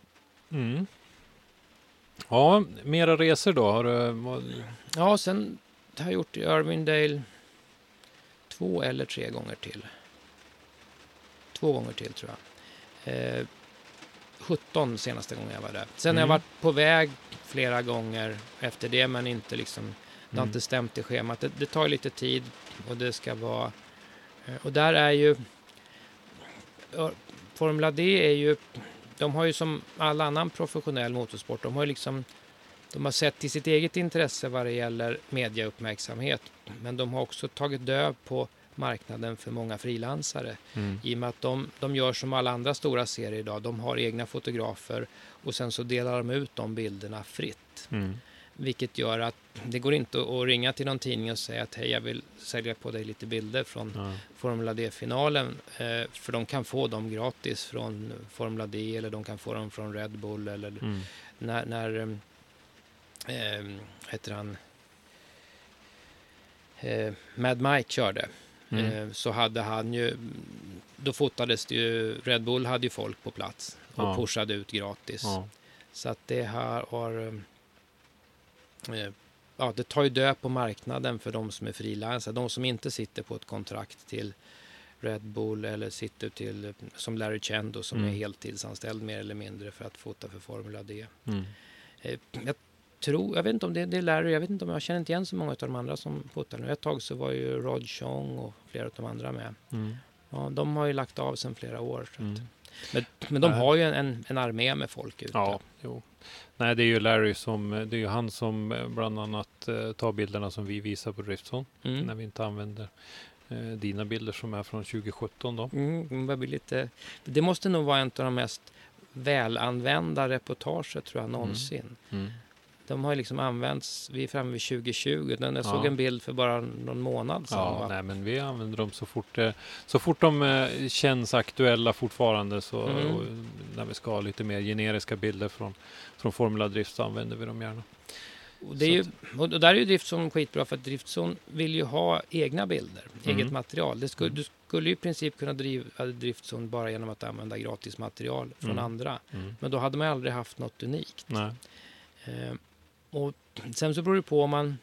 Ja, mera resor då? Ja, sen har jag gjort i Irwindale 2 eller 3 gånger till. 2 gånger till, tror jag. 17 senaste gången jag var där. Sen har jag varit på väg flera gånger efter det, men inte liksom, det har inte stämt i schemat. Det tar lite tid och det ska vara... Och där är ju... Formula D är ju... De har ju som all annan professionell motorsport, de har sett till sitt eget intresse vad det gäller mediauppmärksamhet. Men de har också tagit död på marknaden för många frilansare. I och med att de gör som alla andra stora serier idag. De har egna fotografer och sen så delar de ut de bilderna fritt. Vilket gör att det går inte att ringa till någon tidning och säga att hej, jag vill sälja på dig lite bilder från Formula D-finalen. För de kan få dem gratis från Formula D, eller de kan få dem från Red Bull. Eller när heter han? Mad Mike körde. Så hade han ju, då fotades det ju, Red Bull hade ju folk på plats och pushade ut gratis. Så att det har det tar ju död på marknaden för de som är frilansare. De som inte sitter på ett kontrakt till Red Bull eller sitter till, som Larry Chendo som är heltidsanställd mer eller mindre för att fota för Formula D. Jag vet inte om det är Larry, jag känner inte igen så många av de andra som fotar nu. Ett tag så var ju Rod Chong och flera av de andra med. Ja, de har ju lagt av sedan flera år. Så att, men de har ju en armé med folk ute. Ja, jo. Nej, det är ju Larry det är ju han som bland annat tar bilderna som vi visar på Driftzone. När vi inte använder dina bilder som är från 2017 då. Det måste nog vara en av de mest välanvända reportager, tror jag, någonsin. De har ju liksom använts, vi är framme vid 2020. Jag såg en bild för bara någon månad sedan. Ja, nej, men vi använder dem så fort de känns aktuella fortfarande. Och när vi ska ha lite mer generiska bilder från Formula Drift så använder vi dem gärna. Och, det är ju, och där är ju Driftzone skitbra, för att Driftzone vill ju ha egna bilder, eget material. Du skulle ju i princip kunna driva Driftzone bara genom att använda gratis material från andra. Men då hade man aldrig haft något unikt. Nej. Och sen så beror det på om man...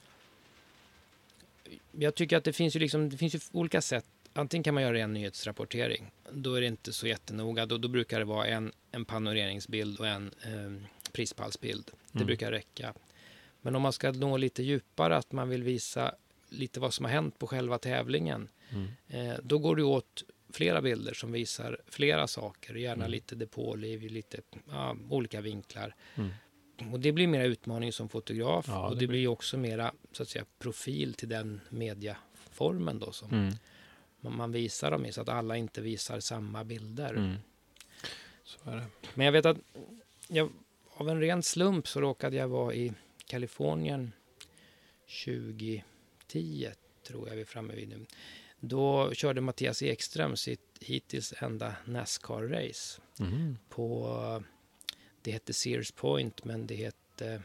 Jag tycker att det finns ju olika sätt. Antingen kan man göra en nyhetsrapportering. Då är det inte så jättenoga. Då brukar det vara en panoreringsbild och en prispallsbild. Det brukar räcka. Men om man ska nå lite djupare, att man vill visa lite vad som har hänt på själva tävlingen. Då går det åt flera bilder som visar flera saker. Gärna lite depåliv, lite olika vinklar. Och det blir mer utmaning som fotograf. Ja, och det blir också mera, så att säga, profil till den mediaformen då som man visar dem i, så att alla inte visar samma bilder. Så är det. Men jag vet att av en ren slump så råkade jag vara i Kalifornien 2010, tror jag vi är framme vid nu. Då körde Mattias Ekström sitt hittills enda NASCAR-race på... Det hette Sears Point, men det heter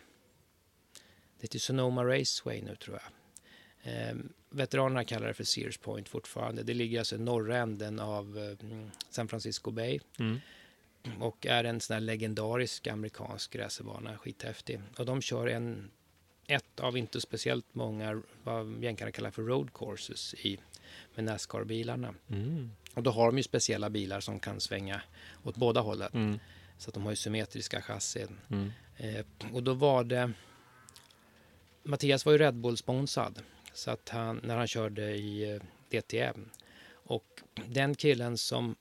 Sonoma Raceway nu, tror jag. Veteranerna kallar det för Sears Point fortfarande. Det ligger alltså i norra änden av San Francisco Bay. Och är en sån här legendarisk amerikansk racerbana, skithäftig. Och de kör ett av inte speciellt många, vad jänkarna kallar för road courses med NASCAR-bilarna. Och då har de ju speciella bilar som kan svänga åt båda hållet. Så att de har ju symmetriska chassin. Och då var det... Mattias var ju Red Bull-sponsad. Så att när han körde i DTM. Och den killen som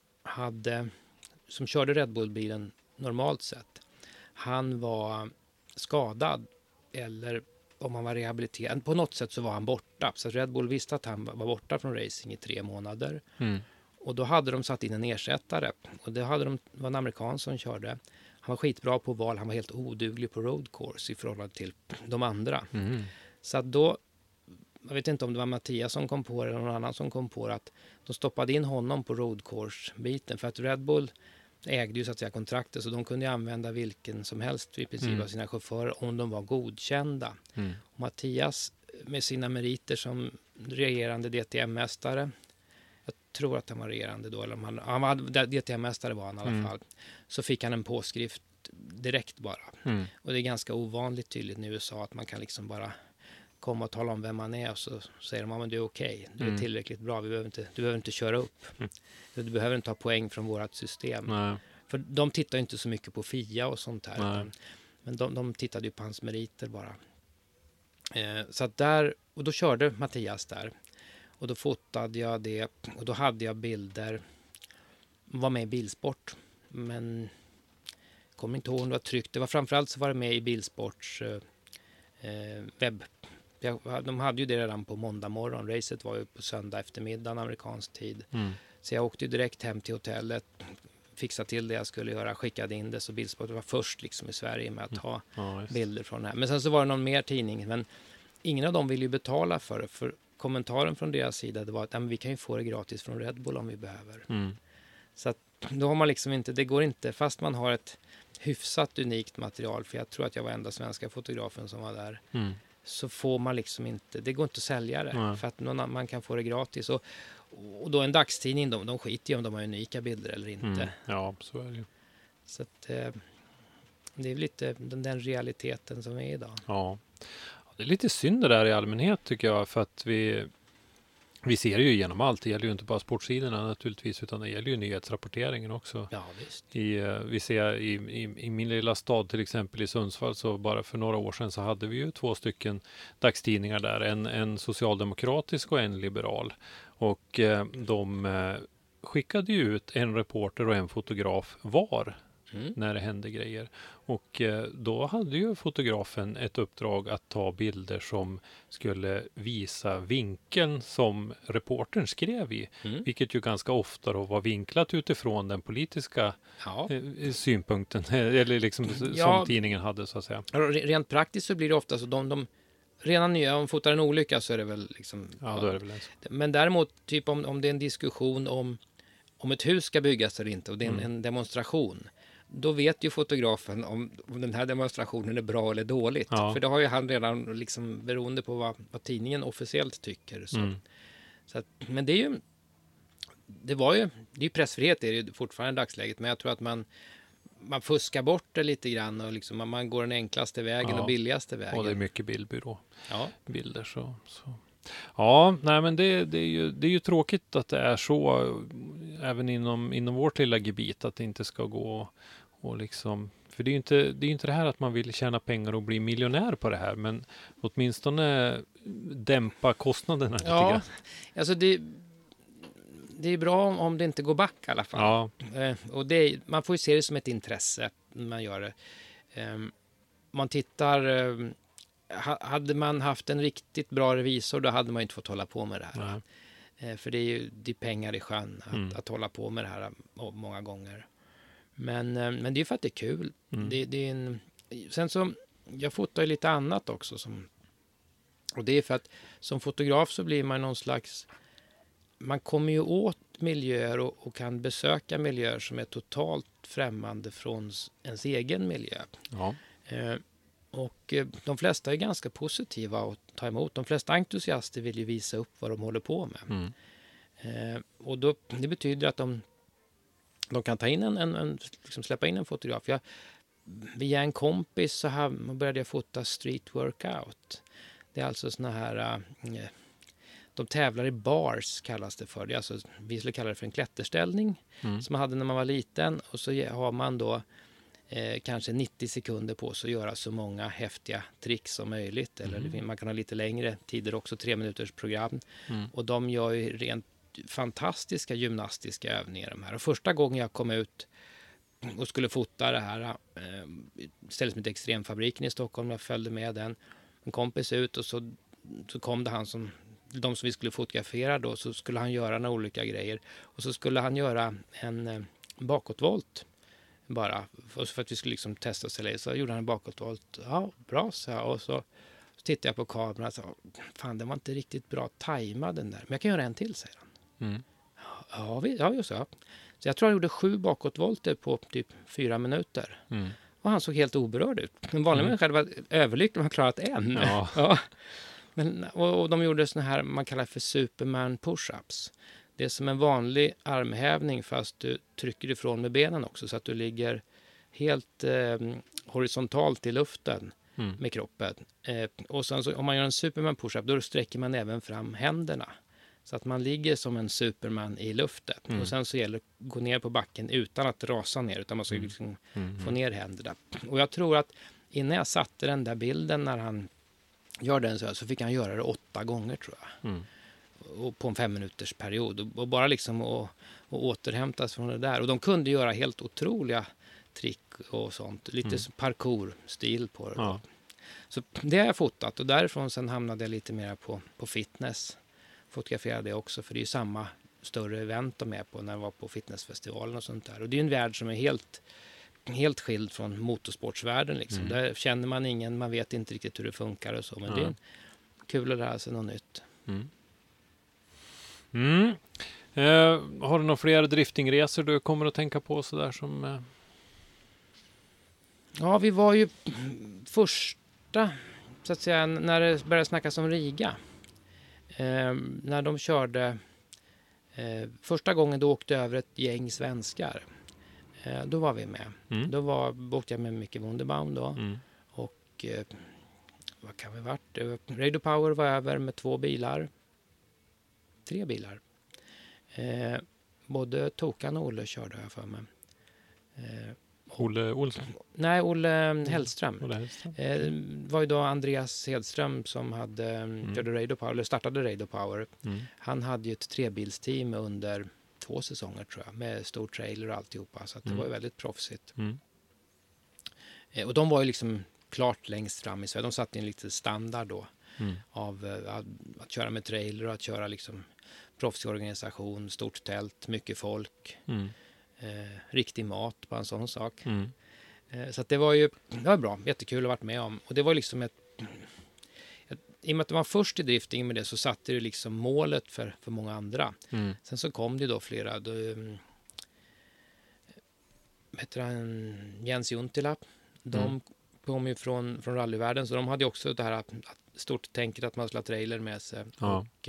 körde Red Bull-bilen normalt sett. Han var skadad. Eller om han var rehabiliterad. På något sätt så var han borta. Så Red Bull visste att han var borta från racing i 3 månader. Och då hade de satt in en ersättare. Och det var en amerikan som körde. Han var skitbra på val. Han var helt oduglig på road course i förhållande till de andra. Så att då, jag vet inte om det var Mattias som kom på det eller någon annan som kom på det, att de stoppade in honom på road course-biten. För att Red Bull ägde ju, så att säga, kontraktet, så de kunde använda vilken som helst i princip av sina chaufförer om de var godkända. Och Mattias med sina meriter som regerande DTM-mästare, jag tror att han var regerande då, eller han var DTM-mästare var han i alla fall, så fick han en påskrift direkt bara. Och det är ganska ovanligt tydligt i USA att man kan liksom bara komma och tala om vem man är, och så säger de, men du är okej. Du är tillräckligt bra, du behöver inte köra upp. Du behöver inte ha poäng från vårt system. Nej. För de tittar ju inte så mycket på FIA och sånt här. Men de tittade ju på hans meriter bara. Så att och då körde Mattias där. Och då fotade jag det. Och då hade jag bilder. Var med i Bilsport. Men kommer inte ihåg om det var tryckt. Det var framförallt så var det med i Bilsports webb. De hade ju det redan på måndag morgon. Racet var ju på söndag eftermiddag amerikansk tid. Så jag åkte direkt hem till hotellet. Fixade till det jag skulle göra. Skickade in det. Så Bilsport var först liksom i Sverige med att ha bilder från det här. Men sen så var det någon mer tidning. Men ingen av dem ville ju betala för det. För kommentaren från deras sida, det var att vi kan ju få det gratis från Red Bull om vi behöver. Så att då har man liksom inte, det går inte, fast man har ett hyfsat unikt material, för jag tror att jag var enda svenska fotografen som var där, så får man liksom inte, det går inte att sälja det, för att man kan få det gratis. Och då en dagstidning, de skiter ju om de har unika bilder eller inte. Ja, så är det ju. Så att det är lite den realiteten som är idag. Ja. Det är lite synd det där i allmänhet, tycker jag, för att vi ser ju igenom allt. Det gäller ju inte bara sportsidorna naturligtvis, utan det gäller ju nyhetsrapporteringen också. Ja, visst. Vi ser i min lilla stad, till exempel i Sundsvall, så bara för några år sedan så hade vi ju 2 stycken dagstidningar där. En socialdemokratisk och en liberal. Och de skickade ju ut en reporter och en fotograf var när det hände grejer. Och då hade ju fotografen ett uppdrag att ta bilder som skulle visa vinkeln som reportern skrev i. Vilket ju ganska ofta då var vinklat utifrån den politiska synpunkten, eller liksom som tidningen hade, så att säga. Rent praktiskt så blir det ofta så redan nya, om fotar en olycka så är det väl liksom... Ja, då är det väl så. Men däremot, typ om det är en diskussion om ett hus ska byggas eller inte, och det är en demonstration, då vet ju fotografen om den här demonstrationen är bra eller dåligt. Ja. För det har ju han redan liksom beroende på vad tidningen officiellt tycker. Så att, men det är ju det är ju pressfrihet är det ju fortfarande i dagsläget, men jag tror att man fuskar bort det lite grann och liksom man går den enklaste vägen och billigaste vägen. Och det är mycket bildbyrå. Ja. Bilder så. Ja, nej men det är ju tråkigt att det är så även inom vårt lilla gebit, att det inte ska gå och liksom, för det är ju inte det här att man vill tjäna pengar och bli miljonär på det här, men åtminstone dämpa kostnaderna lite grann. Alltså det är bra om det inte går back i alla fall. Ja. Och man får ju se det som ett intresse när man gör det. Man tittar, hade man haft en riktigt bra revisor, då hade man inte fått hålla på med det här. För det är pengar i sjön att hålla på med det här många gånger. Men det är ju för att det är kul. Sen så, jag fotar ju lite annat också. Och det är för att som fotograf så blir man någon slags, man kommer ju åt miljöer och kan besöka miljöer som är totalt främmande från ens egen miljö. Ja. Och de flesta är ganska positiva att ta emot. De flesta entusiaster vill ju visa upp vad de håller på med. Och det betyder att de kan ta in liksom släppa in en fotograf. Via en kompis så började jag fota street workout. Det är alltså såna här, de tävlar i bars kallas det för. Det är alltså, vi skulle kalla det för en klätterställning som man hade när man var liten. Och så har man då kanske 90 sekunder på sig att göra så många häftiga tricks som möjligt. Eller man kan ha lite längre tider också, 3 minuters program. Och de gör ju rent fantastiska gymnastiska övningar de här. Och första gången jag kom ut och skulle fota det här stället som heter Extremfabriken i Stockholm, jag följde med en kompis ut och så kom det de som vi skulle fotografera då, så skulle han göra några olika grejer och så skulle han göra en bakåtvolt bara för att vi skulle liksom testa oss, så gjorde han en bakåtvolt. Ja, bra, så jag. Och så tittade jag på kameran och sa, fan, den var inte riktigt bra tajmad den där, men jag kan göra en till, säger han. Ja, just så. Så jag tror han gjorde 7 bakåtvolter på typ 4 minuter. Och han såg helt oberörd ut. En vanlig människa hade varit överlycklig om han klarat en. Ja. Men, och de gjorde såna här, man kallar för Superman push-ups. Det är som en vanlig armhävning fast du trycker ifrån med benen också. Så att du ligger helt horisontalt i luften med kroppen. Och sen så, om man gör en Superman push-up, då sträcker man även fram händerna. Så att man ligger som en Superman i luften. Och sen så gäller det att gå ner på backen utan att rasa ner. Utan man ska liksom få ner händerna. Och jag tror att innan jag satte den där bilden när han gör den så fick han göra det 8 gånger, tror jag. Och på en 5 minuters period. Och bara liksom och återhämtas från det där. Och de kunde göra helt otroliga trick och sånt. Lite parkour-stil på det. Ja. Så det har jag fotat. Och därifrån sen hamnade jag lite mer på fitness. Fotograferade det också, för det är ju samma större event de är på när jag var på fitnessfestivalen och sånt där. Och det är en värld som är helt skild från motorsportsvärlden liksom. Där känner man ingen, man vet inte riktigt hur det funkar och så, men det är kul att lära sig något nytt. Har du några fler driftingresor du kommer att tänka på sådär som... Ja, vi var ju första, så att säga, när det började snackas om Riga. När de körde första gången, då åkte över ett gäng svenskar. Då var vi med. Då åkte jag med Micke Wunderbaum då. Och vad kan vi varit? Radio Power var över med 2 bilar. 3 bilar. Både Tokan och Olle körde jag för mig. Olle Olsson? Nej, Olle Hellström. Olle Hellström. Var ju då Andreas Hedström som körde Radio Power, eller startade Radio Power. Han hade ju ett 3-bilsteam under 2 säsonger, tror jag, med stor trailer och alltihopa. Så att det var ju väldigt proffsigt. Och de var ju liksom klart längst fram i Sverige. De satt i en liten standard då av att köra med trailer och att köra liksom proffsig organisation, stort tält, mycket folk. Riktig mat, på en sån sak. Så att det var bra, jättekul att ha varit med om. Och det var liksom i och med att det var först i driftingen med det, så satte det liksom målet för många andra. Sen så kom det då flera. heter han, Jens Juntila. De kom ju från rallyvärlden, så de hade ju också det här att stort tänket att man skulle ha trailer med sig. Ja. Och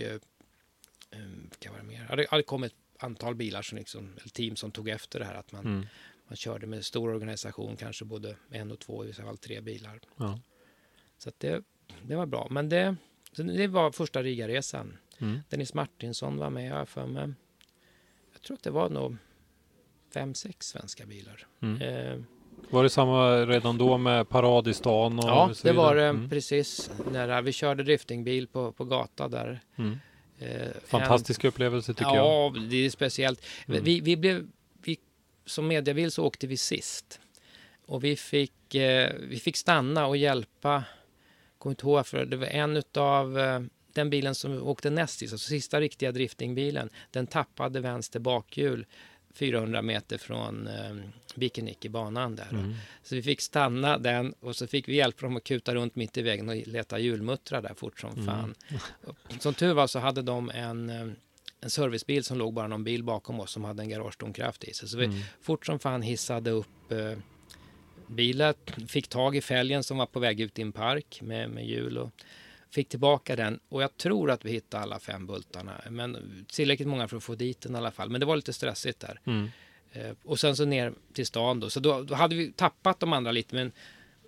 vad var det mer? Det hade kommit ett antal bilar som liksom, eller team som tog efter det här, att man körde med stor organisation, kanske både 1 och 2, i vissa fall 3 bilar. Ja. Så att det var bra. Men det var första Riga-resan. Dennis Martinsson var med, jag för mig. Jag tror att det var nog 5-6 svenska bilar. Var det samma redan då med parad i stan? Och ja, så det var vidare? det precis. När vi körde driftingbil på gata där. Fantastisk upplevelse tycker jag. Ja, det är speciellt. Vi som Mediabil så åkte vi sist. Och vi fick stanna och hjälpa. Kommer inte ihåg, för det var en utav den bilen som åkte näst sist, alltså sista riktiga driftingbilen. Den tappade vänster bakhjul 400 meter från Bikenicki-banan där. Så vi fick stanna den och så fick vi hjälpa dem att kuta runt mitt i vägen och leta hjulmuttrar där fort som fan. Som tur var så hade de en servicebil som låg bara någon bil bakom oss som hade en garagedomkraft i sig. Så vi fort som fan hissade upp bilen, fick tag i fälgen som var på väg ut i en park med hjul och fick tillbaka den. Och jag tror att vi hittade alla 5 bultarna. Men tillräckligt många för att få dit den i alla fall. Men det var lite stressigt där. Och sen så ner till stan då. Så då hade vi tappat de andra lite. Men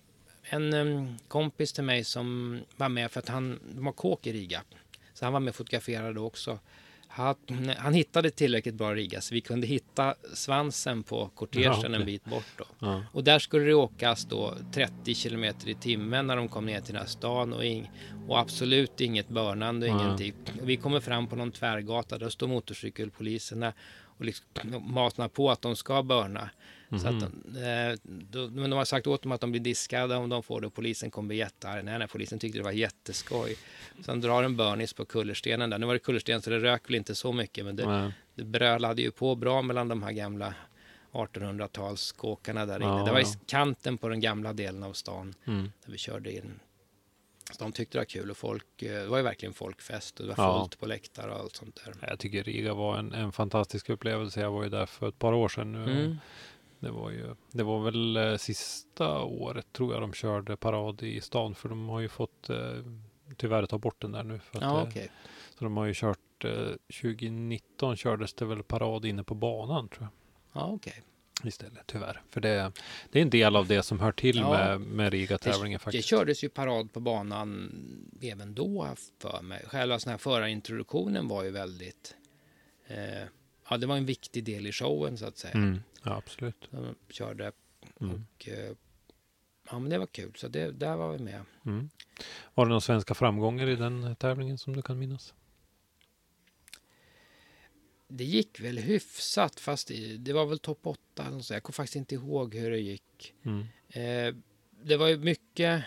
en kompis till mig som var med för att han var kåk i Riga. Så han var med och fotograferade också. Han hittade tillräckligt bra Riga så vi kunde hitta svansen på kortegen en bit bort då. Ja. Och där skulle det åkas då 30 kilometer i timmen när de kom ner till den här stan och absolut inget börnande och ingenting. Och vi kommer fram på någon tvärgata, där står motorcykelpoliserna och liksom matnar på att de ska börna. Så att men de har sagt åt dem att de blir diskade om de får det, och polisen kommer bli jättearg. Nej, polisen tyckte det var jätteskoj. Sen drar en burnis på kullerstenen där. Nu var det kullersten så det rök väl inte så mycket, men det brölade ju på bra mellan de här gamla 1800-talskåkarna där inne. Det var i kanten på den gamla delen av stan där vi körde in. Så de tyckte det var kul och det var ju verkligen folkfest och det var fullt på läktare och allt sånt där. Jag tycker Riga var en fantastisk upplevelse. Jag var ju där för ett par år sedan nu. Det var väl sista året tror jag de körde parad i stan, för de har ju fått tyvärr ta bort den där nu. För att, så de har ju kört 2019 kördes det väl parad inne på banan tror jag. Ja, okej. Istället, tyvärr. För det är en del av det som hör till med Riga-tävlingen faktiskt. Det kördes ju parad på banan även då för mig. Själva sån här förarintroduktionen var ju väldigt... det var en viktig del i showen så att säga. Ja, absolut. De körde och... men det var kul. Så där var vi med. Var det några svenska framgångar i den tävlingen som du kan minnas? Det gick väl hyfsat, fast det var väl topp 8 eller så. Jag kommer faktiskt inte ihåg hur det gick. Det var ju mycket...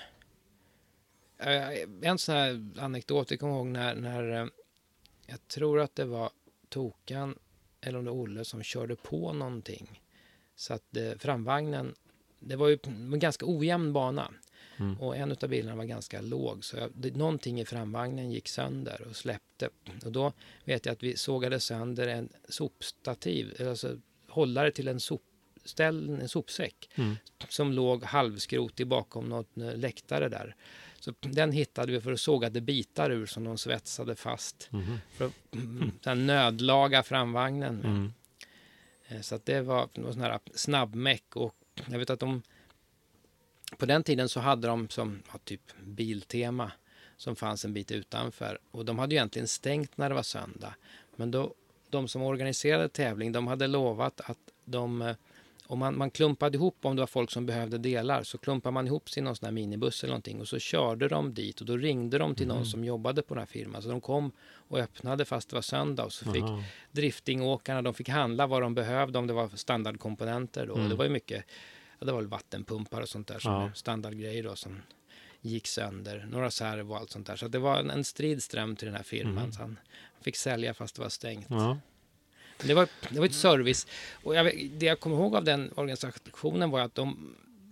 en sån här anekdot, jag kommer ihåg när jag tror att det var Tokan eller om det var Olle som körde på någonting. Så att framvagnen, det var ju en ganska ojämn bana. Och en av bilarna var ganska låg. Så någonting i framvagnen gick sönder och släppte. Och då vet jag att vi sågade sönder en sopstativ. Alltså hållare till en sopsäck. Som låg halvskrotig bakom något läktare där. Så den hittade vi för att sågade bitar ur som de svetsade fast. För att nödlaga framvagnen. Så att det var sån här snabbmäck. Och jag vet att på den tiden så hade de som typ Biltema som fanns en bit utanför. Och de hade ju egentligen stängt när det var söndag. Men då, de som organiserade tävling, de hade lovat att om man klumpade ihop, om det var folk som behövde delar, så klumpade man ihop sig i någon sån här minibuss eller någonting och så körde de dit och då ringde de till någon som jobbade på den här firman. Så de kom och öppnade fast det var söndag och så fick driftingåkarna, de fick handla vad de behövde om det var standardkomponenter då. Och det var ju mycket, det var väl vattenpumpar och sånt där som standardgrejer då som gick sönder. Några servo och allt sånt där. Så det var en stridström till den här firman. Så han fick sälja fast det var stängt. Det var ett service. Och det jag kommer ihåg av den organisationen var att de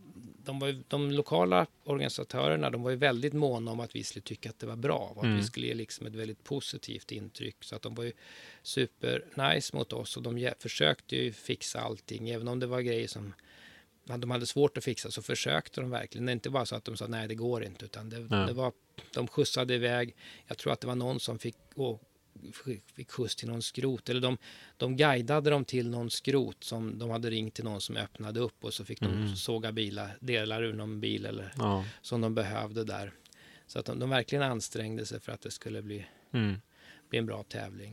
de lokala organisatörerna, de var ju väldigt måna om att vi skulle tycka att det var bra. Och att vi skulle ge liksom ett väldigt positivt intryck. Så att de var ju super nice mot oss. Och de försökte ju fixa allting. Även om det var grejer som de hade svårt att fixa, så försökte de verkligen. Det är inte bara så att de sa nej, det går inte. Utan det var, de skjutsade iväg. Jag tror att det var någon som fick skjuts till någon skrot. Eller de guidade dem till någon skrot som de hade ringt till någon som öppnade upp. Och så fick de såga delar ur någon bil eller som de behövde där. Så att de verkligen ansträngde sig för att det skulle bli en bra tävling.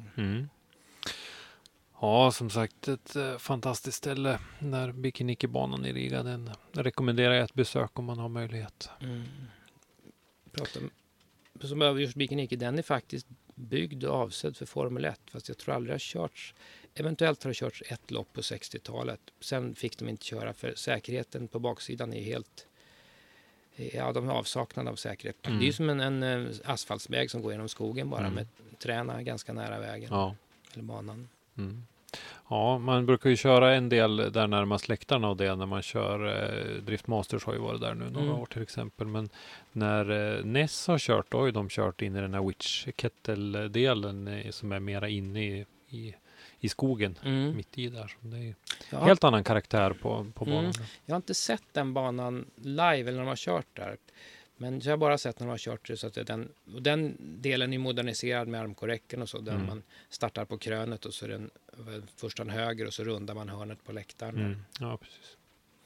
Ja, som sagt, ett fantastiskt ställe där Bikinikibanan i Riga. Den rekommenderar jag ett besök om man har möjlighet. Som just Bikiniki, den är faktiskt byggd och avsedd för Formel 1. Fast jag tror aldrig det har körts. Eventuellt har det körts ett lopp på 60-talet. Sen fick de inte köra för säkerheten på baksidan är helt... Ja, de är avsaknad av säkerhet. Det är ju som en asfaltsväg som går genom skogen bara med träna ganska nära vägen. Eller banan. Ja, man brukar ju köra en del där närmast läktarna och det när man kör Drift Masters har ju varit där nu några år till exempel. Men när Ness har kört, då har ju de kört in i den här Witch Kettle-delen som är mera inne i skogen mitt i där. Så det är helt annan karaktär på banan. Jag har inte sett den banan live eller när de har kört där. Men jag har bara sett när de har kört det, så att den delen är moderniserad med armkorräcken och så. Där man startar på krönet och så är den först en höger och så rundar man hörnet på läktaren. Ja, precis.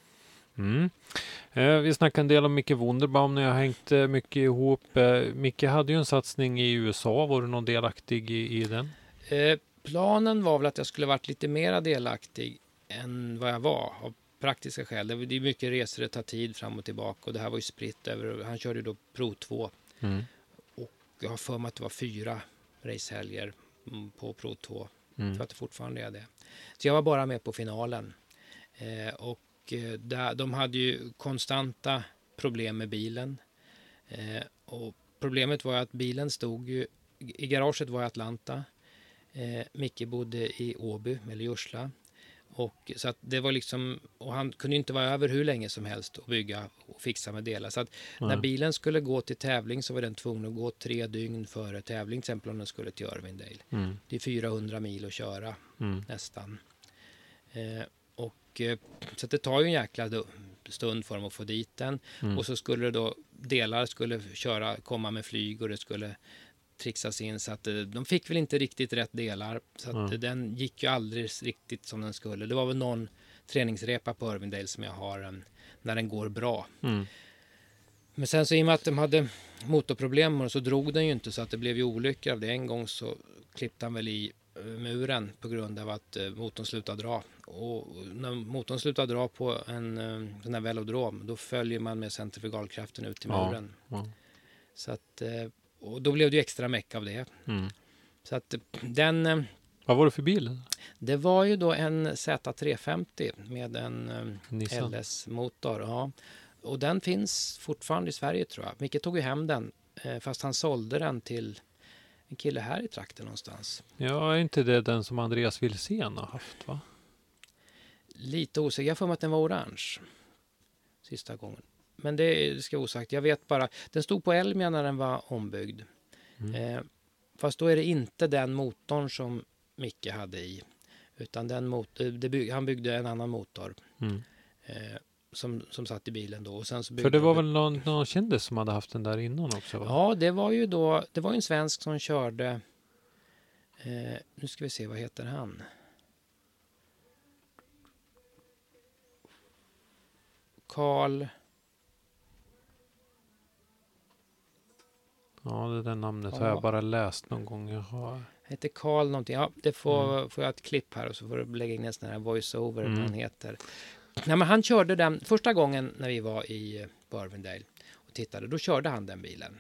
Vi snackade en del om Micke Wunderbaum när jag hängt mycket ihop. Micke hade ju en satsning i USA. Var du någon delaktig i den? Planen var väl att jag skulle varit lite mer delaktig än vad jag var av praktiska skäl. Det är mycket resor, det tar tid fram och tillbaka och det här var ju spritt över, han körde ju då Pro 2 och jag har för mig att det var 4 racehelger på Pro 2 för att det fortfarande är det. Så jag var bara med på finalen och de hade ju konstanta problem med bilen och problemet var att bilen stod ju i garaget var i Atlanta. Micke bodde i Åby eller Jursla. Och så att det var liksom, och han kunde inte vara över hur länge som helst och bygga och fixa med delar. Så att när bilen skulle gå till tävling så var den tvungen att gå 3 dygn före tävling, till exempel om den skulle till Irvindale. Det är 400 mil att köra nästan. Så att det tar ju en jäkla stund för dem att få dit den. Och så skulle det då, delar skulle komma med flyg och det skulle trixas in, så att de fick väl inte riktigt rätt delar, så att den gick ju aldrig riktigt som den skulle. Det var väl någon träningsrepa på Irvindale som jag har när den går bra. Men sen så i och med att de hade motorproblem och så drog den ju inte, så att det blev ju olyckor av det. En gång så klippte han väl i muren på grund av att motorn slutade dra. Och när motorn slutade dra på en sån här velodrom, då följer man med centrifugalkraften ut till muren. Så att och då blev det ju extra meck av det. Så att den... Vad var det för bil? Det var ju då en Z350 med en LS-motor. Ja. Och den finns fortfarande i Sverige, tror jag. Micke tog ju hem den, fast han sålde den till en kille här i trakten någonstans. Ja, är inte det den som Andreas Wilsén har haft, va? Lite osäker. Jag får mig att den var orange sista gången. Men det ska jag osagt. Jag vet bara, den stod på Elmia när den var ombyggd. Fast då är det inte den motorn som Micke hade i. Utan han byggde en annan motor. Som satt i bilen då. Och sen så för det var väl någon kändis som hade haft den där innan också, va? Ja, det var ju då, det var en svensk som körde, nu ska vi se, vad heter han? Carl. Ja, det där namnet har jag bara läst någon gång. Heter Carl någonting. Ja, det får jag ett klipp här och så får du lägga in en sån här voice-over vad han heter. Nej, men han körde den första gången när vi var i Irvindale och tittade. Då körde han den bilen.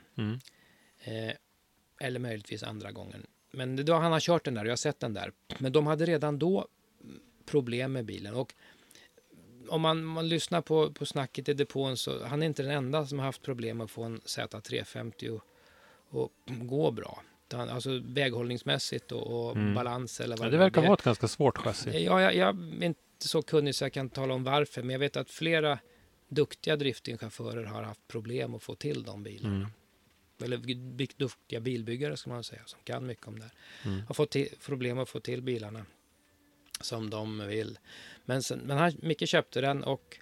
Eller möjligtvis andra gången. Men då han har kört den där och jag har sett den där. Men de hade redan då problem med bilen. Och om man lyssnar på snacket i depån, så han är inte den enda som har haft problem med att få en Z350 och gå bra. Alltså väghållningsmässigt och balans eller vad det verkar vara ett ganska svårt chassi. Ja, jag är inte så kunnig så jag kan tala om varför, men jag vet att flera duktiga driftingchaufförer har haft problem att få till de bilarna. Eller duktiga bilbyggare ska man säga, som kan mycket om det här. Har fått problem att få till bilarna som de vill. Men Micke köpte den och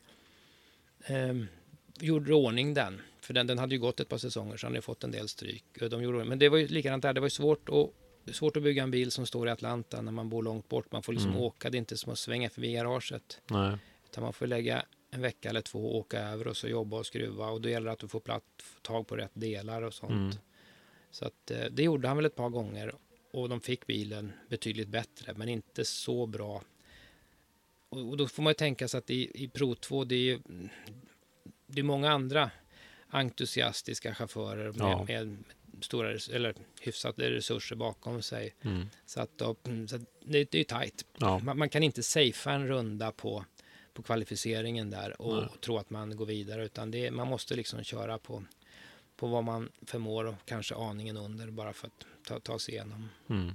gjorde ordning den. För den hade ju gått ett par säsonger så han hade fått en del stryk. Men det var ju likadant där, det var ju svårt att bygga en bil som står i Atlanta när man bor långt bort. Man får liksom åka, det är inte som att svänga förbi garaget. Nej. Utan man får lägga en vecka eller 2 och åka över och så jobba och skruva. Och då gäller det att du får tag på rätt delar och sånt. Så att det gjorde han väl ett par gånger. Och de fick bilen betydligt bättre, men inte så bra. Och då får man ju tänka sig att i Pro 2 det är många andra entusiastiska chaufförer med stora eller hyfsade resurser bakom sig. Så det är tajt. Ja. Man kan inte safea en runda på kvalificeringen där och tro att man går vidare, utan man måste liksom köra på vad man förmår och kanske aningen under bara för att ta sig igenom.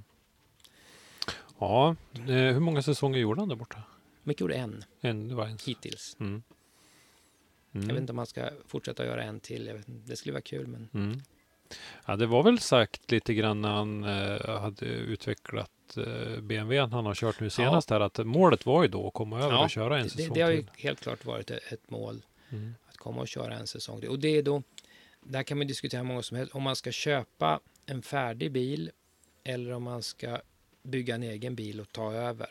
Ja, hur många säsonger gjorde han där borta? Micke gjorde en. Det var en hittills. Jag vet inte om man ska fortsätta göra en till. Det skulle vara kul, men... Ja, det var väl sagt lite grann när han hade utvecklat BMW:n han har kört nu senast här, att målet var ju då att komma över och köra en säsong. Det har ju helt klart varit ett mål att komma och köra en säsong. Och det är då, där kan man diskutera många som helst, om man ska köpa en färdig bil eller om man ska bygga en egen bil och ta över.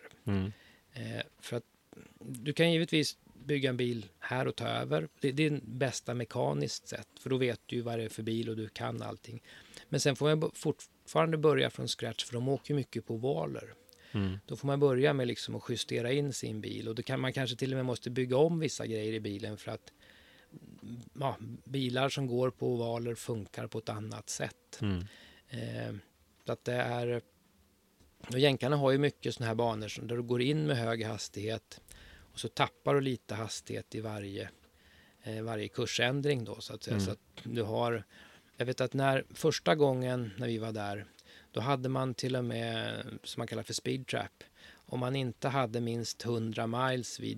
För att du kan givetvis bygga en bil här och ta över. Det är det bästa mekaniskt sätt, för då vet du vad det är för bil och du kan allting. Men sen får man fortfarande börja från scratch, för de åker mycket på ovaler. Då får man börja med liksom att justera in sin bil, och då kan man kanske till och med måste bygga om vissa grejer i bilen för att bilar som går på ovaler funkar på ett annat sätt. Så att det är... Och jänkarna har ju mycket såna här banor där du går in med hög hastighet och så tappar du lite hastighet i varje kursändring då, så att säga. Så att du har... Jag vet att första gången när vi var där, då hade man till och med, som man kallar för speed trap. Om man inte hade minst 100 miles vid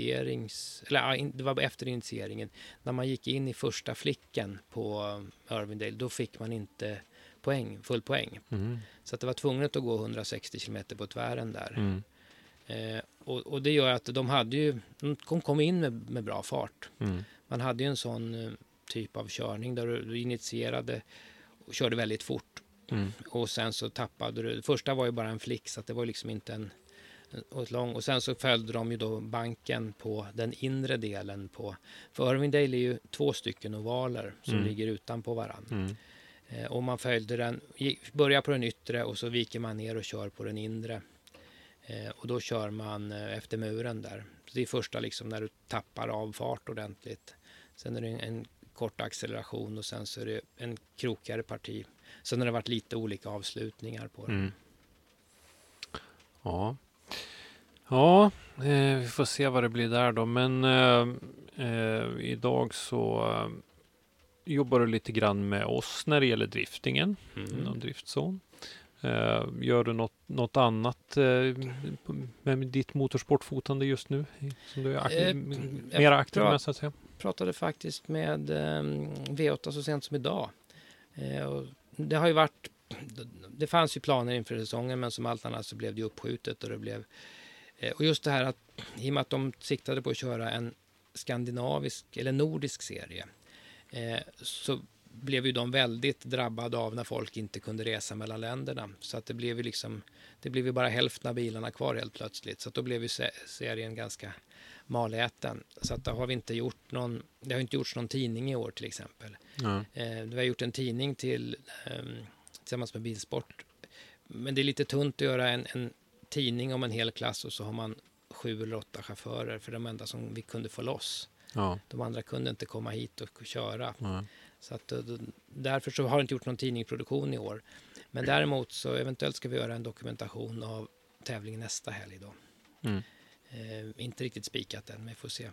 det var efter initieringen. När man gick in i första flicken på Irvindale, då fick man inte full poäng. Så att det var tvunget att gå 160 km på tvären där. Och det gör att de kom in med bra fart. Man hade ju en sån typ av körning där du initierade och körde väldigt fort. Och sen så tappade du. Det första var ju bara en flick, så att det var liksom inte och sen så följde de ju då banken på den inre delen för Irvindale är ju 2 stycken ovaler som ligger utanpå varann. Och man följde den, börjar på den yttre och så viker man ner och kör på den inre. Och då kör man efter muren där. Så det är första liksom när du tappar av fart ordentligt. Sen är det en kort acceleration och sen så är det en krokigare parti. Sen har det varit lite olika avslutningar på den. Ja, vi får se vad det blir där då. Men idag så jobbar du lite grann med oss när det gäller driftingen. Någon driftzon. Gör du något annat med ditt motorsportfotande just nu? Som du är mer aktiv med, så att säga? Jag pratade faktiskt med V8 så sent som idag. Och det har ju varit... Det fanns ju planer inför säsongen, men som allt annat så blev det uppskjutet. Och just det här att i och med att de siktade på att köra en skandinavisk eller nordisk serie, så blev ju de väldigt drabbade av när folk inte kunde resa mellan länderna. Så att det blev ju bara hälften av bilarna kvar helt plötsligt. Så att då blev ju serien ganska maläten. Så att det har inte gjorts någon tidning i år till exempel. Vi har gjort en tidning tillsammans med Bilsport. Men det är lite tunt att göra en tidning om en hel klass och så har man 7 eller 8 chaufförer, för de enda som vi kunde få loss. De andra kunde inte komma hit och köra. Så att, därför så har det inte gjort någon tidningsproduktion i år. Men däremot så eventuellt ska vi göra en dokumentation av tävlingen nästa helg då. Inte riktigt spikat än, men vi får se.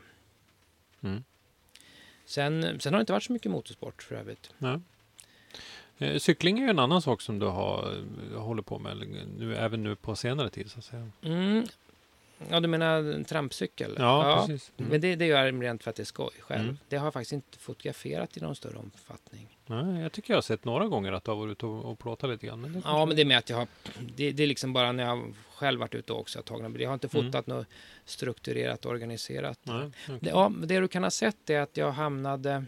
Sen har det inte varit så mycket motorsport för övrigt. Cykling är ju en annan sak som du håller på med även nu på senare tid, så att säga. Ja, du menar en trampcykel? Ja, precis. Men det gör jag rent för att det är skoj själv. Mm. Det har jag faktiskt inte fotograferat i någon större omfattning. Nej, jag tycker jag har sett några gånger att du har varit ute och plåtat lite grann. Men Ja, men det är med att jag har... Det är liksom bara när jag själv varit ute också. Jag har inte fotat något strukturerat och organiserat. Nej, okay. Det du kan ha sett är att jag hamnade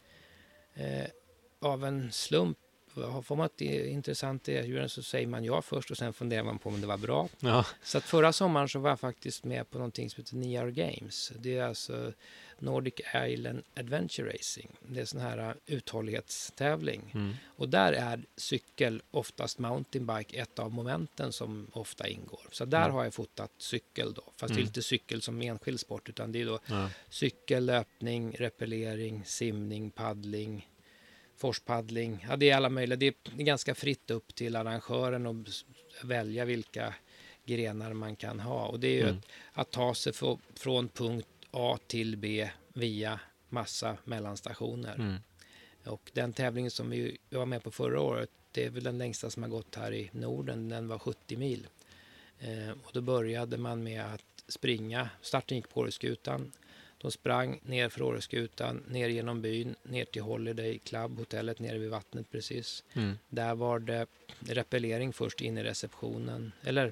av en slump. Får man ett intressant erbjudande så säger man ja först och sen funderar man på om det var bra. Ja. Så att förra sommaren så var jag faktiskt med på någonting som heter Niar Games. Det är alltså Nordic Island Adventure Racing. Det är sån här uthållighetstävling. Mm. Och där är cykel, oftast mountainbike, ett av momenten som ofta ingår. Så där har jag fotat cykel då. Fast det är inte cykel som enskild sport utan det är då cykel, löpning, repellering, simning, paddling, forspaddling. Ja, det är alla möjliga. Det är ganska fritt upp till arrangören att välja vilka grenar man kan ha. Och det är ju att ta sig från punkt A till B via massa mellanstationer. Mm. Och den tävlingen som vi var med på förra året, det är väl den längsta som har gått här i Norden. Den var 70 mil. Och då började man med att springa. Starten gick på Åreskutan. De sprang ner för Åreskutan, ner genom byn, ner till Holiday Club, hotellet nere vid vattnet precis. Mm. Där var det repellering först in i receptionen. Eller,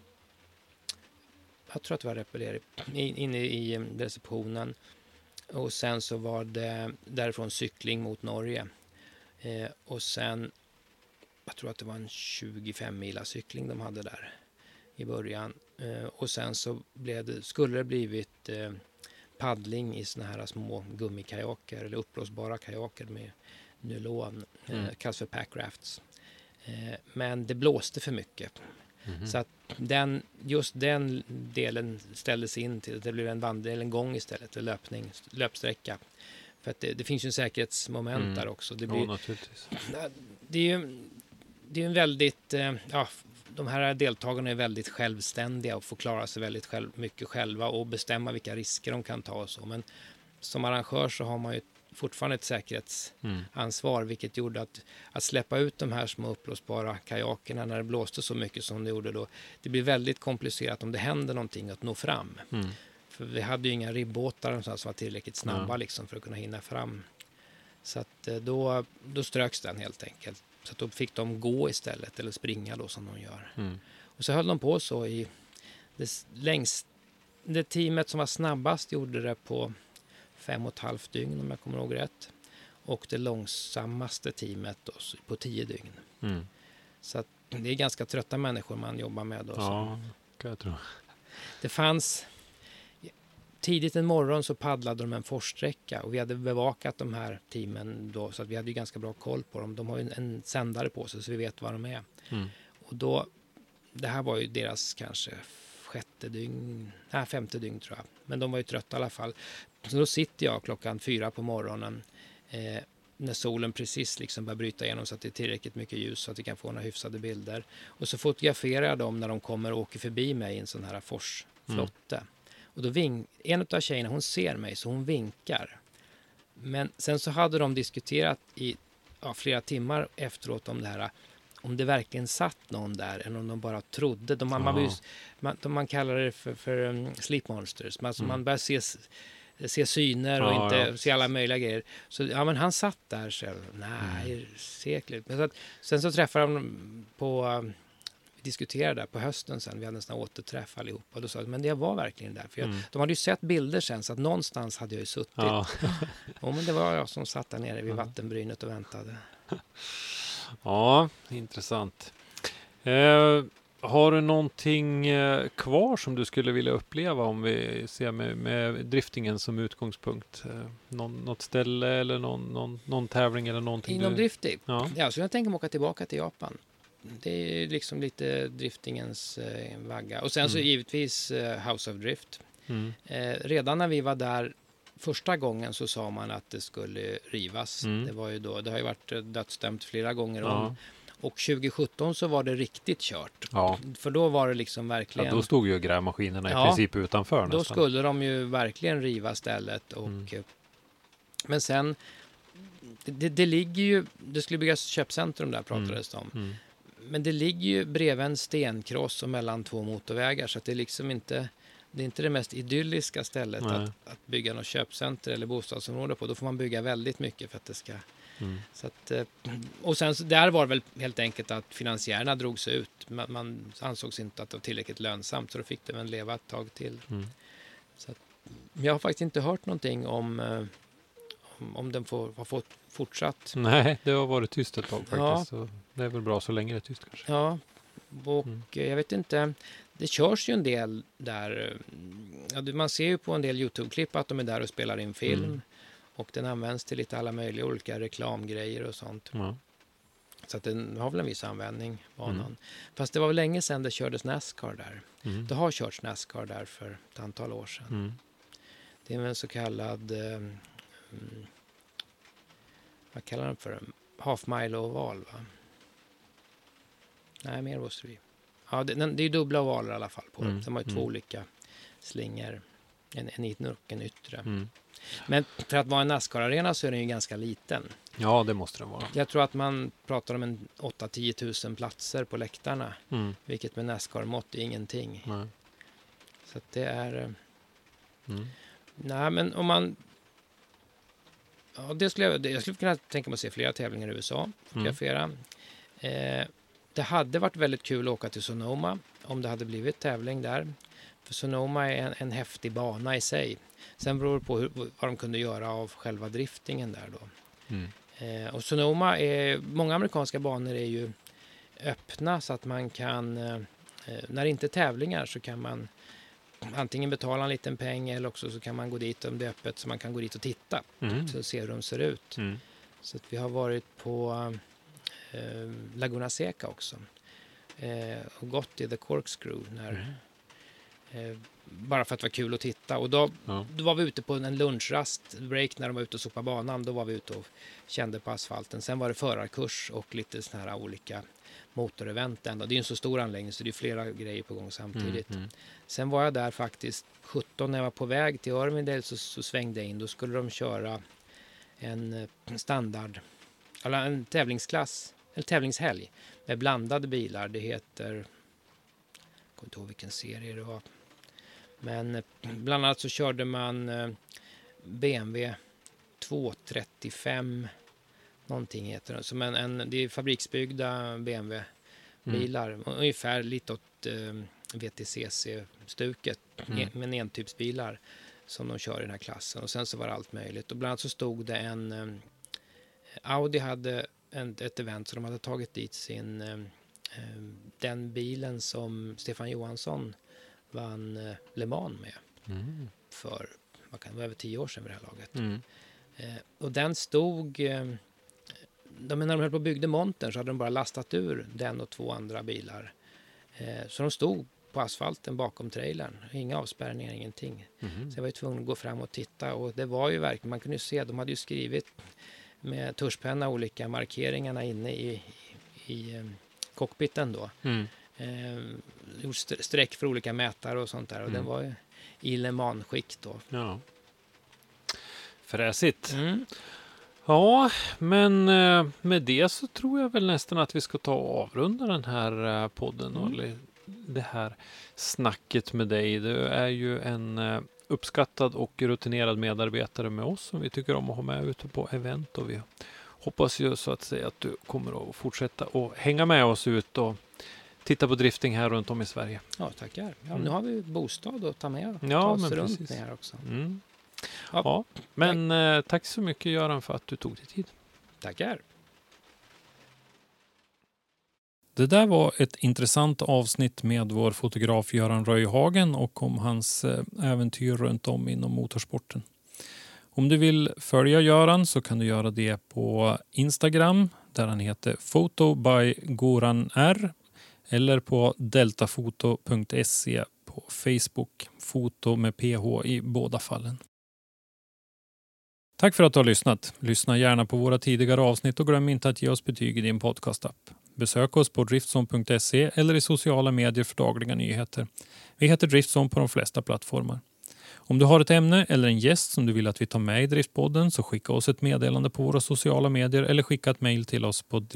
jag tror att det var repellering inne i receptionen. Och sen så var det därifrån cykling mot Norge. Och sen, jag tror att det var en 25 mila cykling de hade där i början. Och sen så skulle det blivit paddling i såna här små gummikajaker eller uppblåsbara kajaker med nylon. Kallas för packrafts. Men det blåste för mycket. Mm-hmm. Så att just den delen ställdes in till att det blev en gång istället, en löpsträcka. För att det finns ju en säkerhetsmoment där också. Det blir, naturligtvis. Det är en väldigt... de här deltagarna är väldigt självständiga och får klara sig väldigt mycket själva och bestämma vilka risker de kan ta och så. Men som arrangör så har man ju fortfarande ett säkerhetsansvar, vilket gjorde att släppa ut de här små uppblåsbara kajakerna när det blåste så mycket som det gjorde då. Det blir väldigt komplicerat om det händer någonting att nå fram. Mm. För vi hade ju inga ribbåtar som var tillräckligt snabba liksom, för att kunna hinna fram. Så att då ströks den helt enkelt. Så att då fick de gå istället eller springa då som de gör. Mm. Och så höll de på så i det teamet som var snabbast gjorde det på 5,5 dygn om jag kommer ihåg rätt. Och det långsammaste teamet då, på 10 dygn. Mm. Så att det är ganska trötta människor man jobbar med då. Ja, kan jag tro. Det fanns... Tidigt en morgon så paddlade de en forssträcka och vi hade bevakat de här teamen då, så att vi hade ju ganska bra koll på dem. De har ju en sändare på sig så vi vet var de är. Mm. Och då, det här var ju deras kanske 5:e dygn tror jag. Men de var ju trötta i alla fall. Så då sitter jag 4:00 på morgonen när solen precis liksom börjar bryta igenom så att det är tillräckligt mycket ljus så att vi kan få några hyfsade bilder. Och så fotograferar jag dem när de kommer och åker förbi mig i en sån här forsflotte. Mm. Och då en av tjejerna, hon ser mig så hon vinkar. Men sen så hade de diskuterat i flera timmar efteråt om det här. Om det verkligen satt någon där eller om de bara trodde. Man kallar det för sleep monsters. Man börjar se syner och inte se alla möjliga grejer. Så men han satt där själv. Nej, säkert. Men sen så träffade de på... diskuterade där på hösten sen. Vi hade en sån här återträff allihop. Och då sa jag, men det var verkligen där. För de hade ju sett bilder sen så att någonstans hade jag ju suttit. Ja. Men det var jag som satt där nere vid vattenbrynet och väntade. Ja, intressant. Har du någonting kvar som du skulle vilja uppleva om vi ser med driftingen som utgångspunkt? Något ställe eller någon tävling eller någonting? Inom drifting? Ja, så jag tänker mig åka tillbaka till Japan. Det är liksom lite driftingens vagga. Och sen så givetvis House of Drift. Mm. Redan när vi var där första gången så sa man att det skulle rivas. Det var ju då, det har ju varit dödsdömt flera gånger om. Och 2017 så var det riktigt kört. Ja. För då var det liksom verkligen... Ja, då stod ju grävmaskinerna i princip utanför nästan. Då skulle de ju verkligen riva stället. Och, men sen, det ligger ju... Det skulle byggas köpcentrum där pratades det om. Men det ligger ju bredvid en stenkross och mellan 2 motorvägar så att det är liksom inte det är inte det mest idylliska stället att bygga något köpcenter eller bostadsområde på. Då får man bygga väldigt mycket för att det ska... Så att, och sen där var det väl helt enkelt att finansiärerna drogs ut. Man ansågs inte att det var tillräckligt lönsamt, så då fick det väl leva ett tag till. Så att, jag har faktiskt inte hört någonting om den har fått fortsatt. Nej, det har varit tyst ett tag faktiskt. Ja. Så det är väl bra så länge det är tyst kanske. Ja, och jag vet inte, det körs ju en del där. Ja, man ser ju på en del YouTube-klipp att de är där och spelar in film. Och den används till lite alla möjliga olika reklamgrejer och sånt. Så att den har väl en viss användning, banan. Fast det var väl länge sedan det kördes NASCAR där. Det har körts NASCAR där för ett antal år sedan. Det är en så kallad... vad kallar den för? Half mile oval, va? Nej, mer måste vi. Ja, det är ju dubbla ovaler i alla fall på dem. Sen har ju två olika slingor. En inre och en yttre. Men för att vara en NASCAR-arena så är den ju ganska liten. Ja, det måste den vara. Jag tror att man pratar om en 8-10 000 platser på läktarna. Vilket med NASCAR-mått är ingenting. Så att det är... Nej, men om man... Ja, jag skulle kunna tänka mig att se flera tävlingar i USA. Det hade varit väldigt kul att åka till Sonoma om det hade blivit tävling där. För Sonoma är en häftig bana i sig. Sen beror det på vad de kunde göra av själva driftingen där då. Och Sonoma många amerikanska banor är ju öppna så att man kan, när det inte är tävlingar så kan man antingen betala en liten peng eller också så kan man gå dit om det är öppet så man kan gå dit och titta. Så se hur de ser ut. Så att vi har varit på Laguna Seca också. Och gått i The Corkscrew när... bara för att det var kul att titta. Och då var vi ute på en lunchrast break när de var ute och sopade banan. Då var vi ute och kände på asfalten. Sen var det förarkurs och lite såna här olika motorevent ändå. Det är ju en så stor anläggning så det är flera grejer på gång samtidigt. Sen var jag där faktiskt 17 när jag var på väg till Irvindale så svängde jag in. Då skulle de köra en standard, eller en tävlingsklass, en tävlingshelg med blandade bilar. Det heter, jag kommer inte ihåg vilken serie det var. Men bland annat så körde man BMW 235 någonting heter det. Som det är fabriksbyggda BMW-bilar. Ungefär lite åt VTCC-stuket. Med entypsbilar som de kör i den här klassen. Och sen så var det allt möjligt. Och bland annat så stod det en... Audi hade ett event så de hade tagit dit den bilen som Stefan Johansson vann Le Mans med för det var över 10 år sedan vid det här laget. Och den stod när de höll på och byggde montern så hade de bara lastat ur den och 2 andra bilar. Så de stod på asfalten bakom trailern. Inga avspärrningar, ingenting. Så jag var ju tvungen att gå fram och titta och det var ju verkligen, man kunde se, de hade ju skrivit med tuschpenna olika markeringarna inne i cockpiten då. Gjort streck för olika mätare och sånt där. Och den var ju i Le Mans-skick då. Ja. Fräsigt. Ja, men med det så tror jag väl nästan att vi ska ta och avrunda den här podden. Och det här snacket med dig. Du är ju en uppskattad och rutinerad medarbetare med oss som vi tycker om att ha med ute på event. Och vi hoppas ju så att säga att du kommer att fortsätta och hänga med oss ut och titta på drifting här runt om i Sverige. Ja, tackar. Ja, nu har vi bostad att ta med och ta oss runt med här också. Ja, men tack så mycket Göran för att du tog dig tid. Tackar. Det där var ett intressant avsnitt med vår fotograf Göran Röjhagen och om hans äventyr runt om inom motorsporten. Om du vill följa Göran så kan du göra det på Instagram där han heter Photo by Goran R eller på deltafoto.se på Facebook, foto med PH i båda fallen. Tack för att du har lyssnat. Lyssna gärna på våra tidigare avsnitt och glöm inte att ge oss betyg i din podcastapp. Besök oss på driftzone.se eller i sociala medier för dagliga nyheter. Vi heter Driftzone på de flesta plattformar. Om du har ett ämne eller en gäst som du vill att vi tar med i Driftpodden så skicka oss ett meddelande på våra sociala medier eller skicka ett mejl till oss på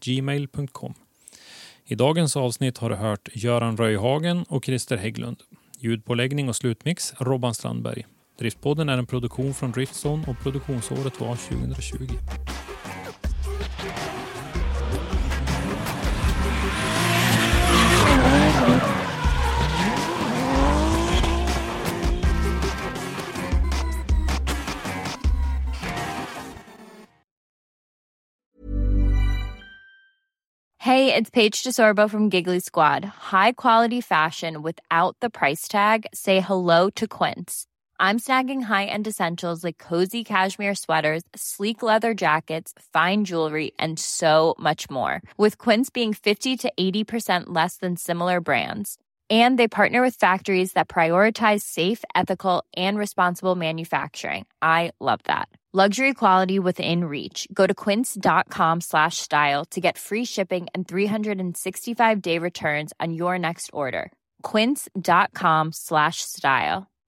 driftpodden@gmail.com. I dagens avsnitt har du hört Göran Röjhagen och Christer Hägglund. Ljudpåläggning och slutmix Robban Strandberg. Driftpodden är en produktion från Driftzone och produktionsåret var 2020. Hey, it's Paige DeSorbo from Giggly Squad. High quality fashion without the price tag. Say hello to Quince. I'm snagging high-end essentials like cozy cashmere sweaters, sleek leather jackets, fine jewelry, and so much more. With Quince being 50 to 80% less than similar brands. And they partner with factories that prioritize safe, ethical, and responsible manufacturing. I love that. Luxury quality within reach. Go to quince.com/style to get free shipping and 365-day returns on your next order. Quince.com/style.